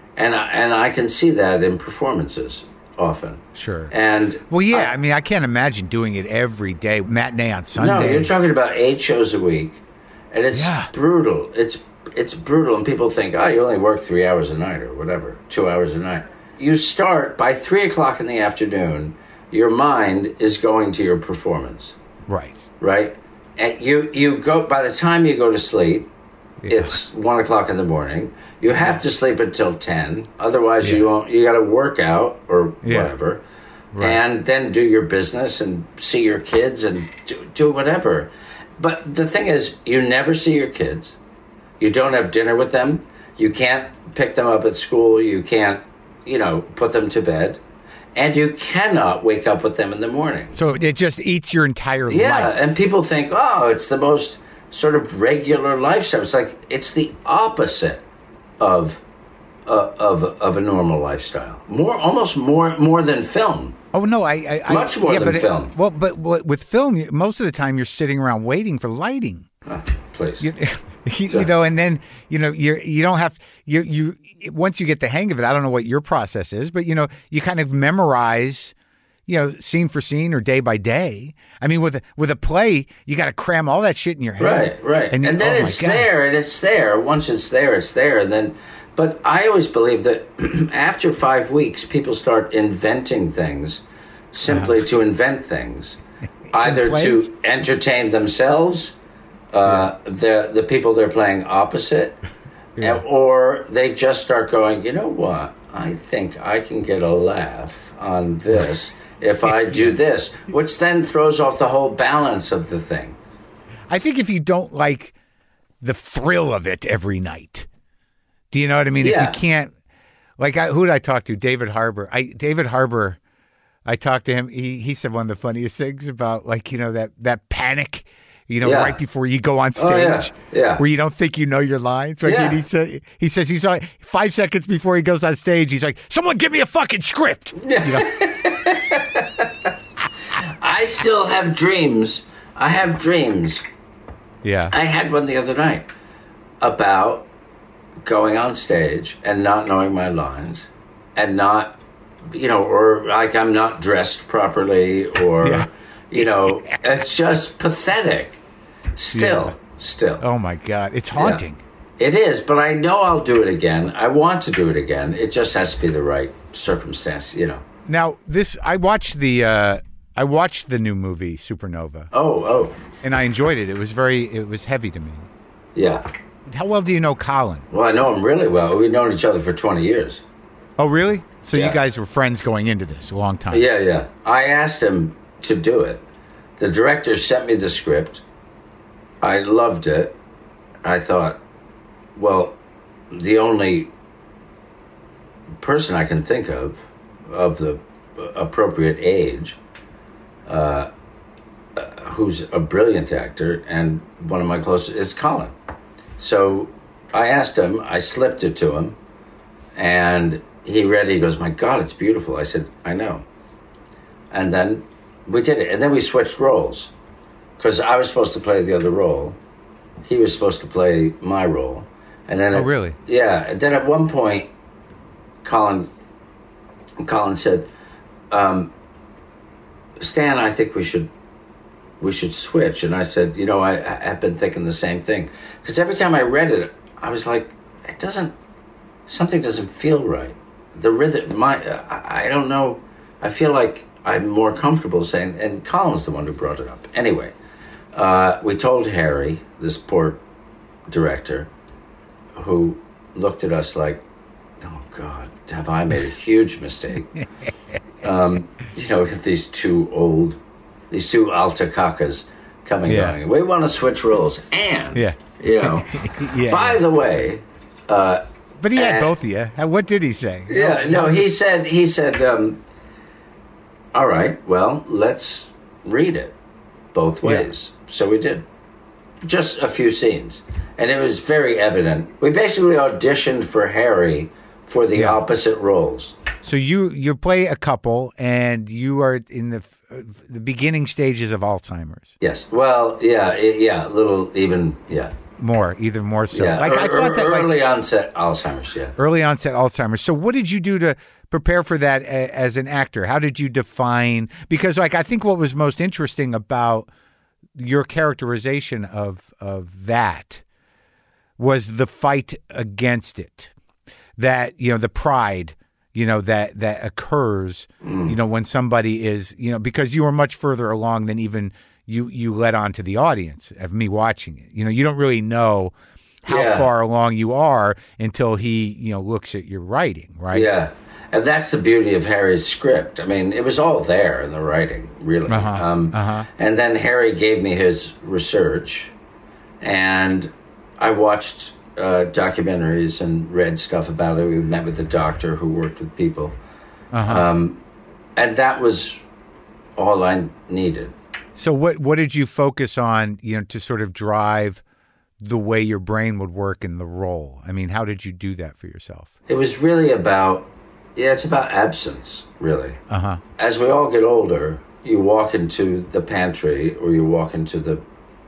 I can see that in performances often. Sure. And well, yeah, I mean, I can't imagine doing it every day, matinee on Sunday. No, you're talking about 8 shows a week. And it's brutal. It's brutal, and people think, you only work 3 hours a night or whatever, 2 hours a night. You start by 3 o'clock in the afternoon, your mind is going to your performance. Right? And you go, by the time you go to sleep, it's 1 o'clock in the morning. You have to sleep until 10. Otherwise, you got to work out or whatever. Right. And then do your business and see your kids and do whatever. But the thing is, you never see your kids. You don't have dinner with them. You can't pick them up at school. You can't, put them to bed. And you cannot wake up with them in the morning. So it just eats your entire life. Yeah, and people think, it's the most sort of regular lifestyle. It's like, it's the opposite of a normal lifestyle. Almost more than film. Oh, no, much more than film. Well, but with film, most of the time you're sitting around waiting for lighting. Please. And then, you don't have, you once you get the hang of it, I don't know what your process is, but, you kind of memorize, scene for scene or day by day. I mean, with a play, you got to cram all that shit in your head. Right. And then it's there, and it's there. Once it's there, it's there. And then, but I always believe that after 5 weeks, people start inventing things simply to invent things, either to entertain themselves, the people they're playing opposite, or they just start going, you know what? I think I can get a laugh on this if I do this, which then throws off the whole balance of the thing. I think if you don't like the thrill of it every night, do you know what I mean? Yeah. If you can't, who did I talk to? David Harbour. I talked to him. He said one of the funniest things about that panic, right before you go on stage, where you don't think you know your lines. He says he's like 5 seconds before he goes on stage, he's like, "Someone give me a fucking script." I still have dreams. I have dreams. Yeah. I had one the other night about going on stage and not knowing my lines and not, or like I'm not dressed properly or, it's just pathetic. Still. Oh my God. It's haunting. Yeah. It is, but I know I'll do it again. I want to do it again. It just has to be the right circumstance, Now, I watched the new movie Supernova. Oh. And I enjoyed it. It was heavy to me. Yeah. How well do you know Colin? Well, I know him really well. We've known each other for 20 years. Oh, really? So you guys were friends going into this a long time. Yeah. I asked him to do it. The director sent me the script. I loved it. I thought, well, the only person I can think of the appropriate age, who's a brilliant actor and one of my closest, is Colin. So I asked him, I slipped it to him, and he read it. He goes, my God, it's beautiful. I said, I know. And then we did it. And then we switched roles because I was supposed to play the other role. He was supposed to play my role. And then really? Yeah. And then at one point, Colin said, Stan, I think we should switch. And I said, I've been thinking the same thing. Because every time I read it, I was like, something doesn't feel right. The rhythm, I don't know. I feel like I'm more comfortable saying, and Colin's the one who brought it up. Anyway, we told Harry, this poor director, who looked at us like, oh God, have I made a huge mistake? These two alta-cacas coming going. We want to switch roles. And, by the way... but he had both of you. What did he say? He said, all right, well, let's read it both ways. Yeah. So we did. Just a few scenes. And it was very evident. We basically auditioned for Harry for the opposite roles. So you play a couple, and you are in the beginning stages of Alzheimer's. Yes. Well, a little even, Even more so. Yeah. I thought that early onset Alzheimer's, Early onset Alzheimer's. So what did you do to prepare for that as an actor? How did you define, because I think what was most interesting about your characterization of that was the fight against it. That, the pride, that occurs, when somebody is, because you were much further along than even you led on to the audience of me watching it. You don't really know how far along you are until he, looks at your writing, right? Yeah. And that's the beauty of Harry's script. I mean, it was all there in the writing, really. And then Harry gave me his research, and I watched documentaries and read stuff about it. We met with a doctor who worked with people. And that was all I needed. So what did you focus on, to sort of drive the way your brain would work in the role? I mean, how did you do that for yourself? It was really it's about absence, really. As we all get older, you walk into the pantry or you walk into the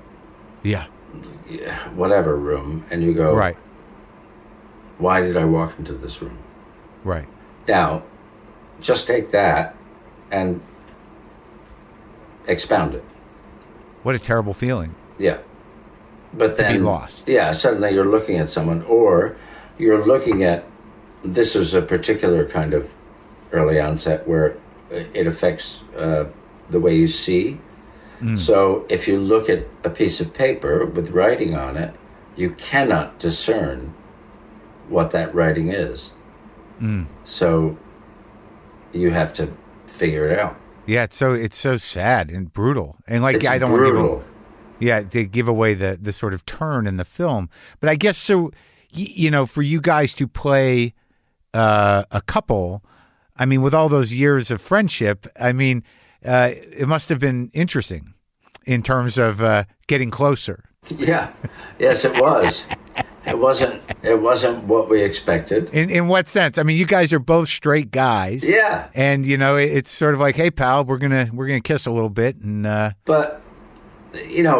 whatever room, and you go, right, why did I walk into this room? Right. Now, just take that and expound it. What a terrible feeling. Yeah. But then... to be lost. Yeah, suddenly you're looking at someone, or you're looking at... This was a particular kind of early onset where it affects the way you see. So if you look at a piece of paper with writing on it, you cannot discern what that writing is. So you have to figure it out. Yeah, it's so sad and brutal. And it's I don't brutal. Want to give away the sort of turn in the film. But I guess so, for you guys to play a couple, I mean, with all those years of friendship, I mean, it must have been interesting in terms of getting closer. Yeah. Yes, it was. It wasn't what we expected. In what sense? I mean, you guys are both straight guys. Yeah. And it's sort of like, hey pal, we're gonna kiss a little bit, and but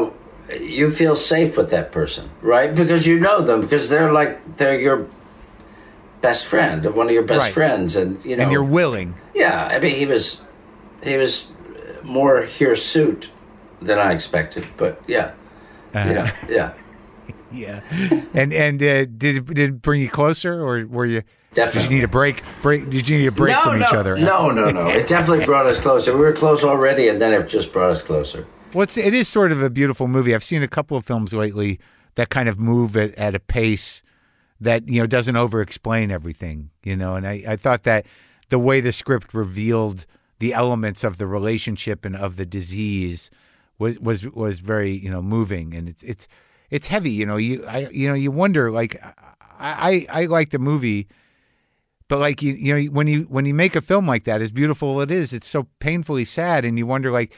you feel safe with that person, right? Because you know them, because they're your best friend, one of your best friends, and and you're willing. Yeah, I mean, he was more hirsute than I expected, but yeah, yeah. Yeah, and did it bring you closer, or were you? Definitely. Did you need a break? Did you need a break from each other? No. It definitely brought us closer. We were close already, and then it just brought us closer. Well, it is sort of a beautiful movie. I've seen a couple of films lately that kind of move at a pace that doesn't over-explain everything. And I thought that the way the script revealed the elements of the relationship and of the disease was very moving, and it's heavy. You wonder, like, I like the movie. But like when you make a film like that, as beautiful it is, it's so painfully sad, and you wonder, like,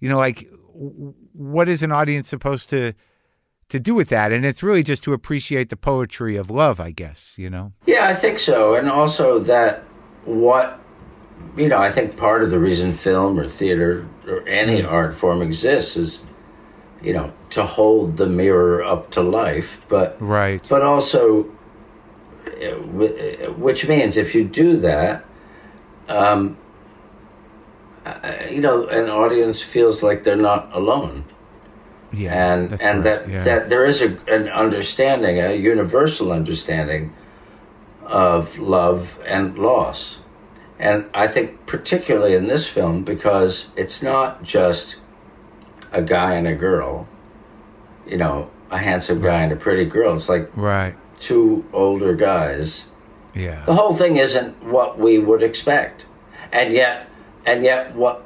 what is an audience supposed to do with that? And it's really just to appreciate the poetry of love, I guess. Yeah, I think so, and also that I think part of the reason film or theater or any art form exists is, to hold the mirror up to life, but also. Which means if you do that, an audience feels like they're not alone. Yeah, and that there is an understanding, a universal understanding of love and loss. And I think particularly in this film, because it's not just a guy and a girl, a handsome guy and a pretty girl. It's like two older guys. Yeah. The whole thing isn't what we would expect. And yet what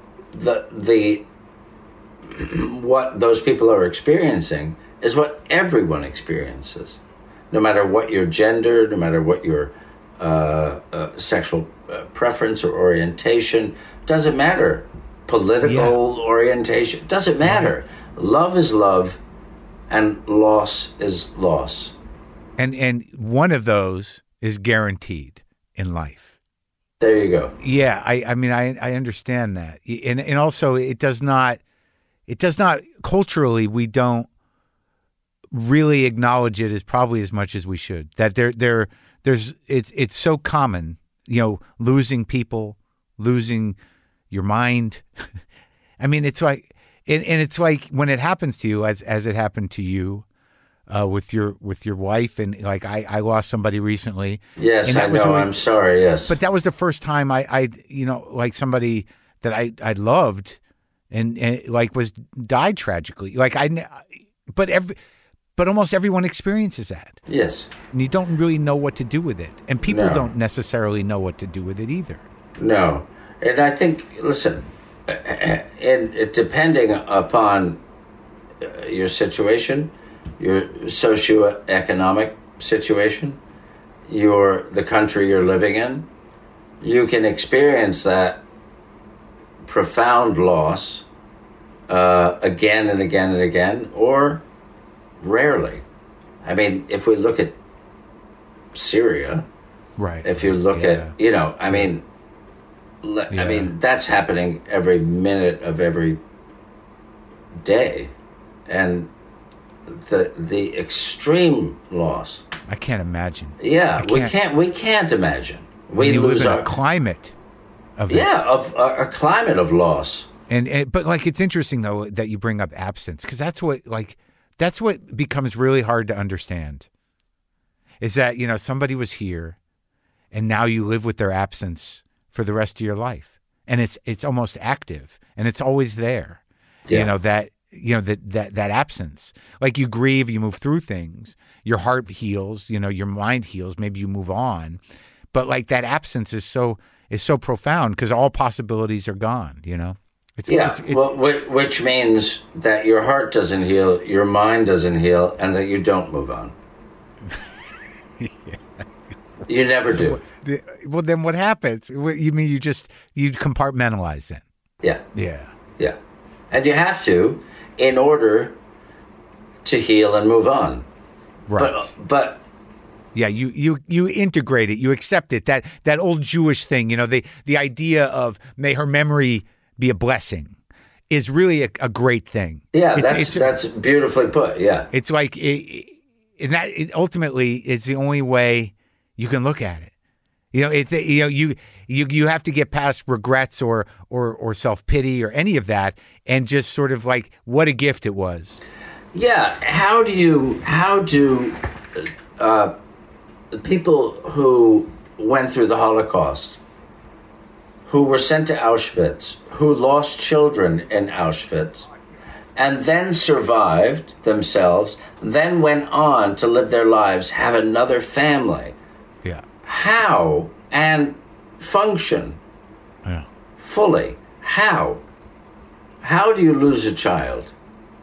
what those people are experiencing is what everyone experiences. No matter what your gender, no matter what your sexual preference or orientation, doesn't matter. Political orientation, doesn't matter. Love is love and loss is loss. And one of those is guaranteed in life. There you go. Yeah, I mean I understand that, and also it does not culturally, we don't really acknowledge it as probably as much as we should. That it's so common, losing people, losing your mind. I mean, it's like, and it's like when it happens to you, as it happened to you. With your wife, and like I lost somebody recently. Yes, I know. I'm sorry. Yes, but that was the first time I like somebody that I loved, and like died tragically. Like but almost everyone experiences that. Yes, and you don't really know what to do with it, and people don't necessarily know what to do with it either. No, and I think listen, and depending upon your situation. Your socioeconomic situation, the country you're living in, you can experience that profound loss again and again and again, or rarely. I mean, if we look at Syria, if you look at, I mean, that's happening every minute of every day, and the extreme loss. I can't imagine. Yeah, we can't imagine. We lose our climate of of a climate of loss. But like, it's interesting though that you bring up absence, because that's what becomes really hard to understand. Is that somebody was here, and now you live with their absence for the rest of your life, and it's almost active, and it's always there. Yeah. That absence, like you grieve, you move through things, your heart heals, your mind heals, maybe you move on, but like that absence is so profound because all possibilities are gone. It's which means that your heart doesn't heal, your mind doesn't heal, and that you don't move on. You never do. Well, then what happens? You mean you compartmentalize then? Yeah, and you have to. In order to heal and move on, but yeah, you integrate it, you accept it. That old Jewish thing, the idea of may her memory be a blessing. is really a great thing. Yeah, that's beautifully put. Yeah, it's like ultimately it's the only way you can look at it. You have to get past regrets or self-pity or any of that, and just sort of like what a gift it was. Yeah. How do people who went through the Holocaust, who were sent to Auschwitz, who lost children in Auschwitz, and then survived themselves, then went on to live their lives, have another family. Yeah. How and function fully? How? How do you lose a child?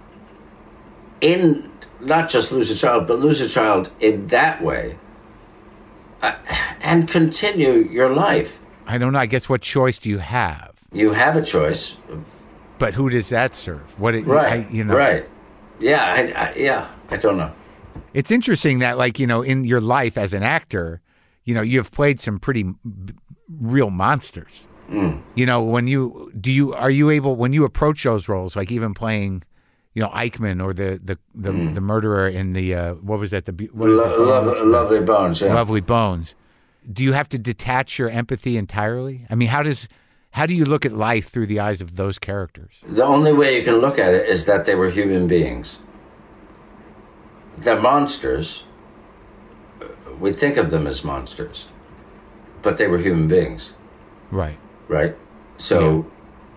Not just lose a child, but lose a child in that way and continue your life. I don't know. I guess what choice do you have? You have a choice. But who does that serve? Right. Right. Yeah. I don't know. It's interesting that, like, in your life as an actor, you've played some pretty real monsters. Mm. When you approach those roles, like even playing, Eichmann or the murderer in the what was that? Lovely Bones. Yeah. Lovely Bones. Do you have to detach your empathy entirely? I mean, how do you look at life through the eyes of those characters? The only way you can look at it is that they were human beings. They're monsters. We think of them as monsters, but they were human beings. Right. Right? So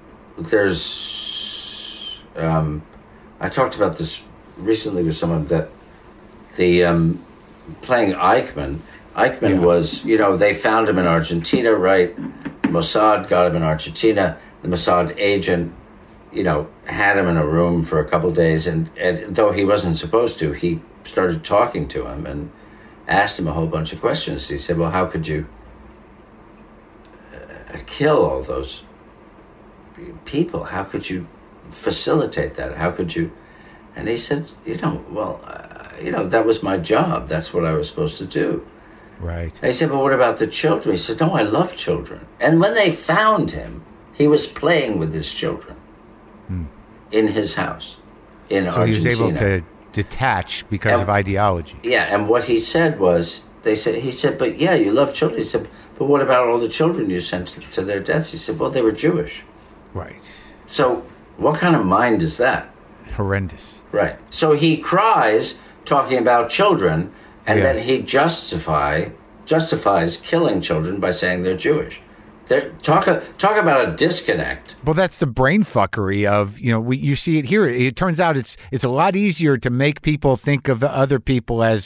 there's... I talked about this recently with someone, that the playing Eichmann was, they found him in Argentina, right? Mossad got him in Argentina. The Mossad agent, had him in a room for a couple of days, and though he wasn't supposed to, he started talking to him and asked him a whole bunch of questions. He said, well, how could you kill all those people? How could you facilitate that? How could you? And he said, that was my job. That's what I was supposed to do. Right. And he said, well, what about the children? He said, no, I love children. And when they found him, he was playing with his children in his house in Argentina. So he was able to detach because of ideology. Yeah, and what he said was, he said, but yeah, you love children. He said, but what about all the children you sent to their deaths? He said, well, they were Jewish. Right. So what kind of mind is that? Horrendous. Right. So he cries talking about children, and then he justifies killing children by saying they're Jewish. Talk about a disconnect. Well, that's the brain fuckery of, you see it here. It turns out it's a lot easier to make people think of other people as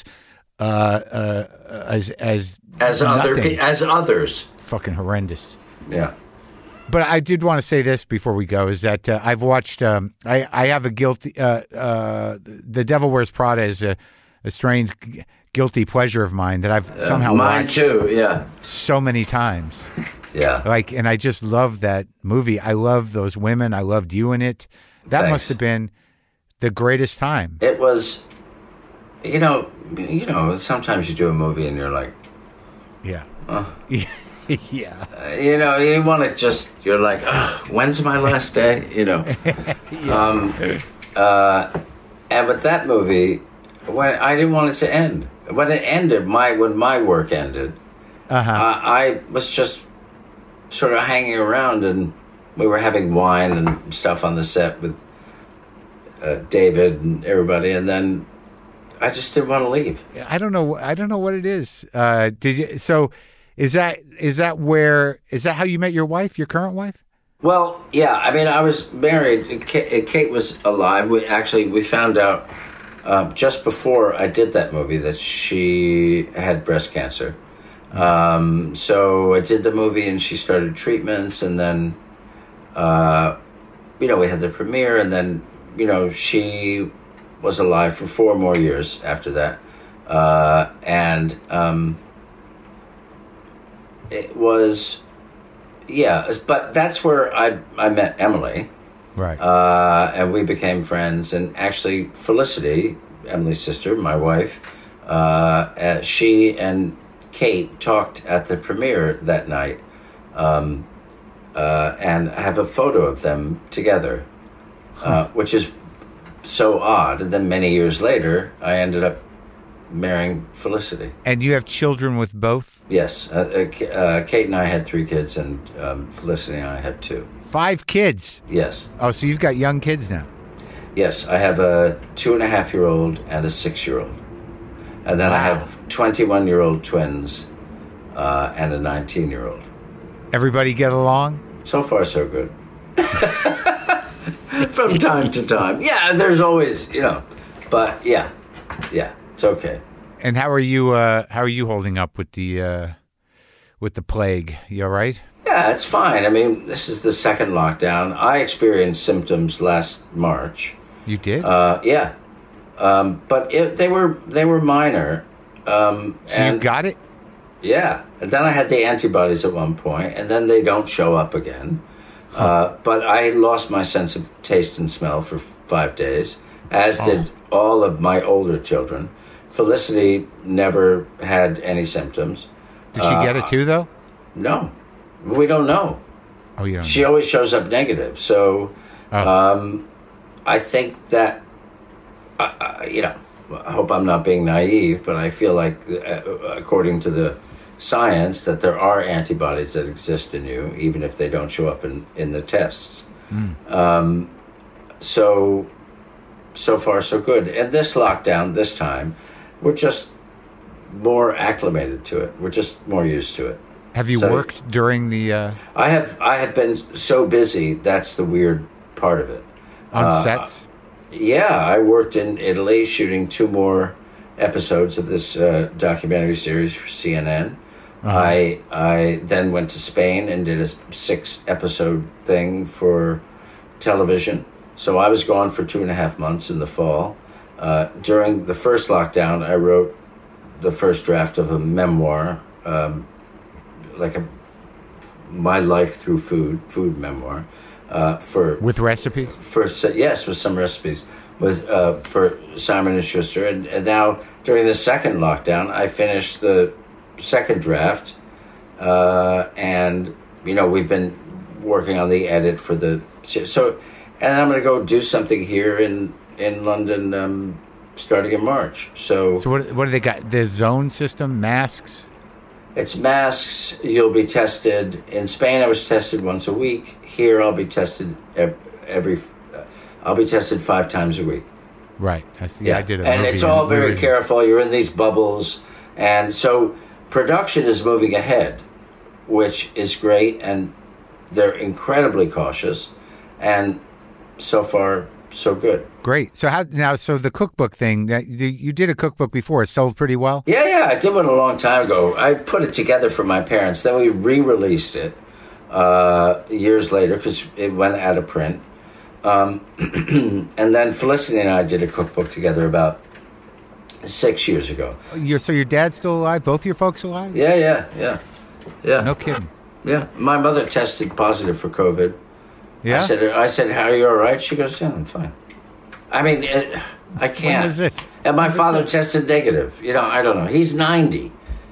others. Fucking horrendous. Yeah. But I did want to say this before we go, is that I've watched, I have a guilty, The Devil Wears Prada is a strange guilty pleasure of mine that I've somehow watched too, yeah, so many times. Yeah. And I just love that movie. I love those women. I loved you in it. That must have been the greatest time. It was, sometimes you do a movie and you're like, yeah. Yeah. You want to just, you're like, when's my last day? And with that movie, when I didn't want it to end. When it ended, when my work ended, I was just sort of hanging around, and we were having wine and stuff on the set with David and everybody, and then I just didn't want to leave. I don't know what it is. Did you? So is that how you met your wife, your current wife? Well, yeah. I mean, I was married. Kate was alive. We found out just before I did that movie that she had breast cancer. So I did the movie, and she started treatments, and then, we had the premiere, and then, she was alive for 4 more years after that. It was, but that's where I met Emily. Right. And we became friends, and actually Felicity, Emily's sister, my wife, she and Kate talked at the premiere that night, and I have a photo of them together. which is so odd. And then many years later, I ended up marrying Felicity. And you have children with both? Yes. Kate and I had 3 kids, and Felicity and I had 2. 5 kids? Yes. Oh, so you've got young kids now? Yes. I have a 2.5-year-old and a 6-year-old. And then I have 21-year-old twins and a 19-year-old. Everybody get along? So far, so good. From time to time. Yeah, there's always, but yeah, it's okay. And how are you holding up with the plague? You all right? Yeah, it's fine. I mean, this is the second lockdown. I experienced symptoms last March. You did? Yeah. But they were minor. So you got it? Yeah. And then I had the antibodies at one point, and then they don't show up again. But I lost my sense of taste and smell for 5 days, as did all of my older children. Felicity never had any symptoms. Did she get it too, though? No. We don't know. Oh, yeah. She always shows up negative. So I think that, I hope I'm not being naive, but I feel like, according to the science, that there are antibodies that exist in you, even if they don't show up in the tests. So far, so good. And this lockdown, this time, we're just more acclimated to it. We're just more used to it. Have you worked during the... I have been so busy, that's the weird part of it. On sets? Yeah, I worked in Italy shooting 2 more episodes of this documentary series for CNN. I then went to Spain and did a 6-episode thing for television. So I was gone for 2.5 months in the fall. During the first lockdown, I wrote the first draft of a memoir, my life through food memoir. With recipes? Yes, with some recipes. For Simon & Schuster. And now, during the second lockdown, I finished the second draft. And, we've been working on the edit for the... And I'm going to go do something here in London starting in March. So what do they got? The zone system, masks? It's masks. You'll be tested. In Spain, I was tested once a week. Here, I'll be tested I'll be tested 5 times a week. Right. I did it. And it's all very careful. You're in these bubbles. And so production is moving ahead, which is great. And they're incredibly cautious. And so far, so good. Great. So the cookbook thing, you did a cookbook before. It sold pretty well? Yeah. I did one a long time ago. I put it together for my parents. Then we re-released it years later because it went out of print. And then Felicity and I did a cookbook together about 6 years ago. So your dad's still alive? Both your folks alive? Yeah. No kidding. Yeah. My mother tested positive for COVID. Yeah? I said, how are you all right? She goes, yeah, I'm fine. I mean, I can't. When is it? And my father tested negative. I don't know. He's 90.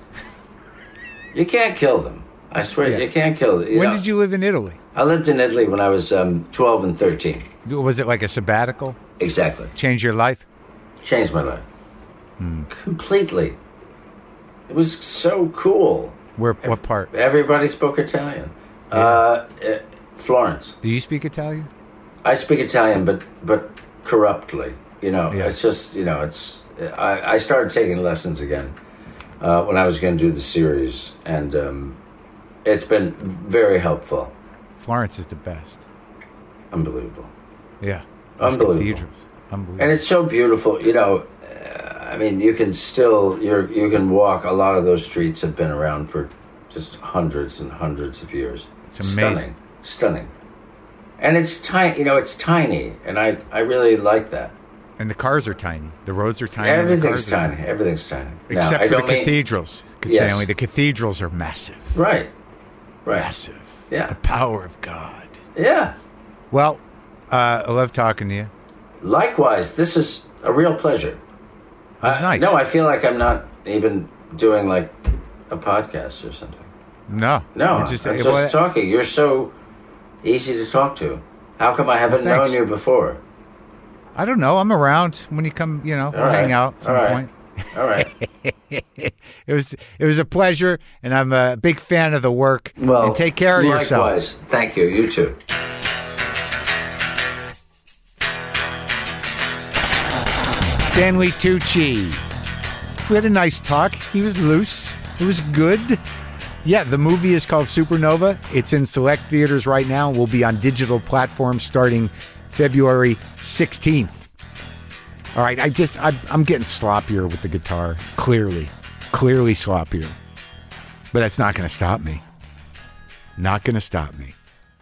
You can't kill them. I swear, you can't kill them. When did you live in Italy? I lived in Italy when I was 12 and 13. Was it like a sabbatical? Exactly. Changed your life? Changed my life. Completely. It was so cool. What part? Everybody spoke Italian. Yeah. Florence. Do you speak Italian? I speak Italian, but corruptly. Yeah. It's just, I started taking lessons again when I was going to do the series, and it's been very helpful. Florence is the best. Unbelievable. Yeah. Unbelievable. Cathedrals. Unbelievable. And it's so beautiful. I mean, you can walk. A lot of those streets have been around for just hundreds and hundreds of years. It's amazing. Stunning. And it's tiny, it's tiny, and I really like that. And the cars are tiny. The roads are tiny. Everything's tiny. Everything's tiny. Except for the cathedrals. Yes. Stanley, the cathedrals are massive. Right. Massive. Yeah. The power of God. Yeah. Well, I love talking to you. Likewise, this is a real pleasure. It's nice. No, I feel like I'm not even doing like a podcast or something. No. I'm just talking. You're so easy to talk to. How come I haven't known you before? I don't know. I'm around when you come. We'll hang out at some point. All right. It was a pleasure, and I'm a big fan of the work. Well, and take care of yourself. Likewise. Thank you. You too. Stanley Tucci. We had a nice talk. He was loose. It was good. Yeah, the movie is called Supernova. It's in select theaters right now. We'll be on digital platforms starting February 16th. All right, I'm getting sloppier with the guitar. Clearly sloppier. But that's not going to stop me. Not going to stop me.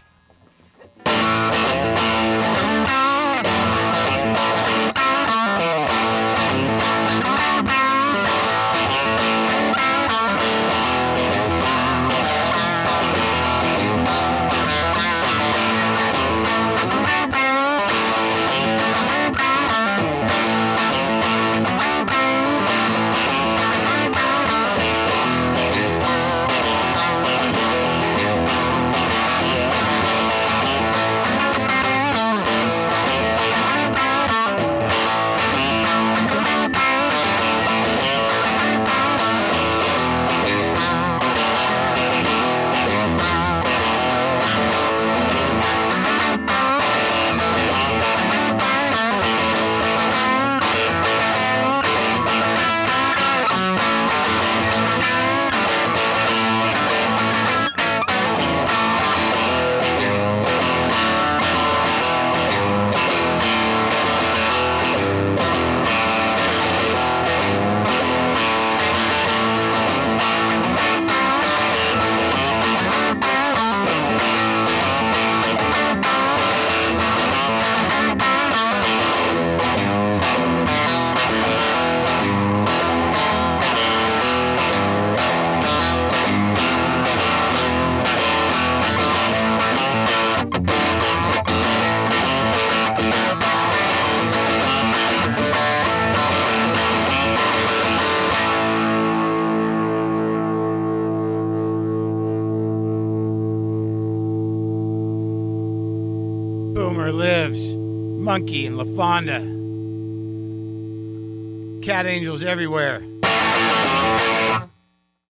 Boomer lives. Monkey and LaFonda. Cat angels everywhere.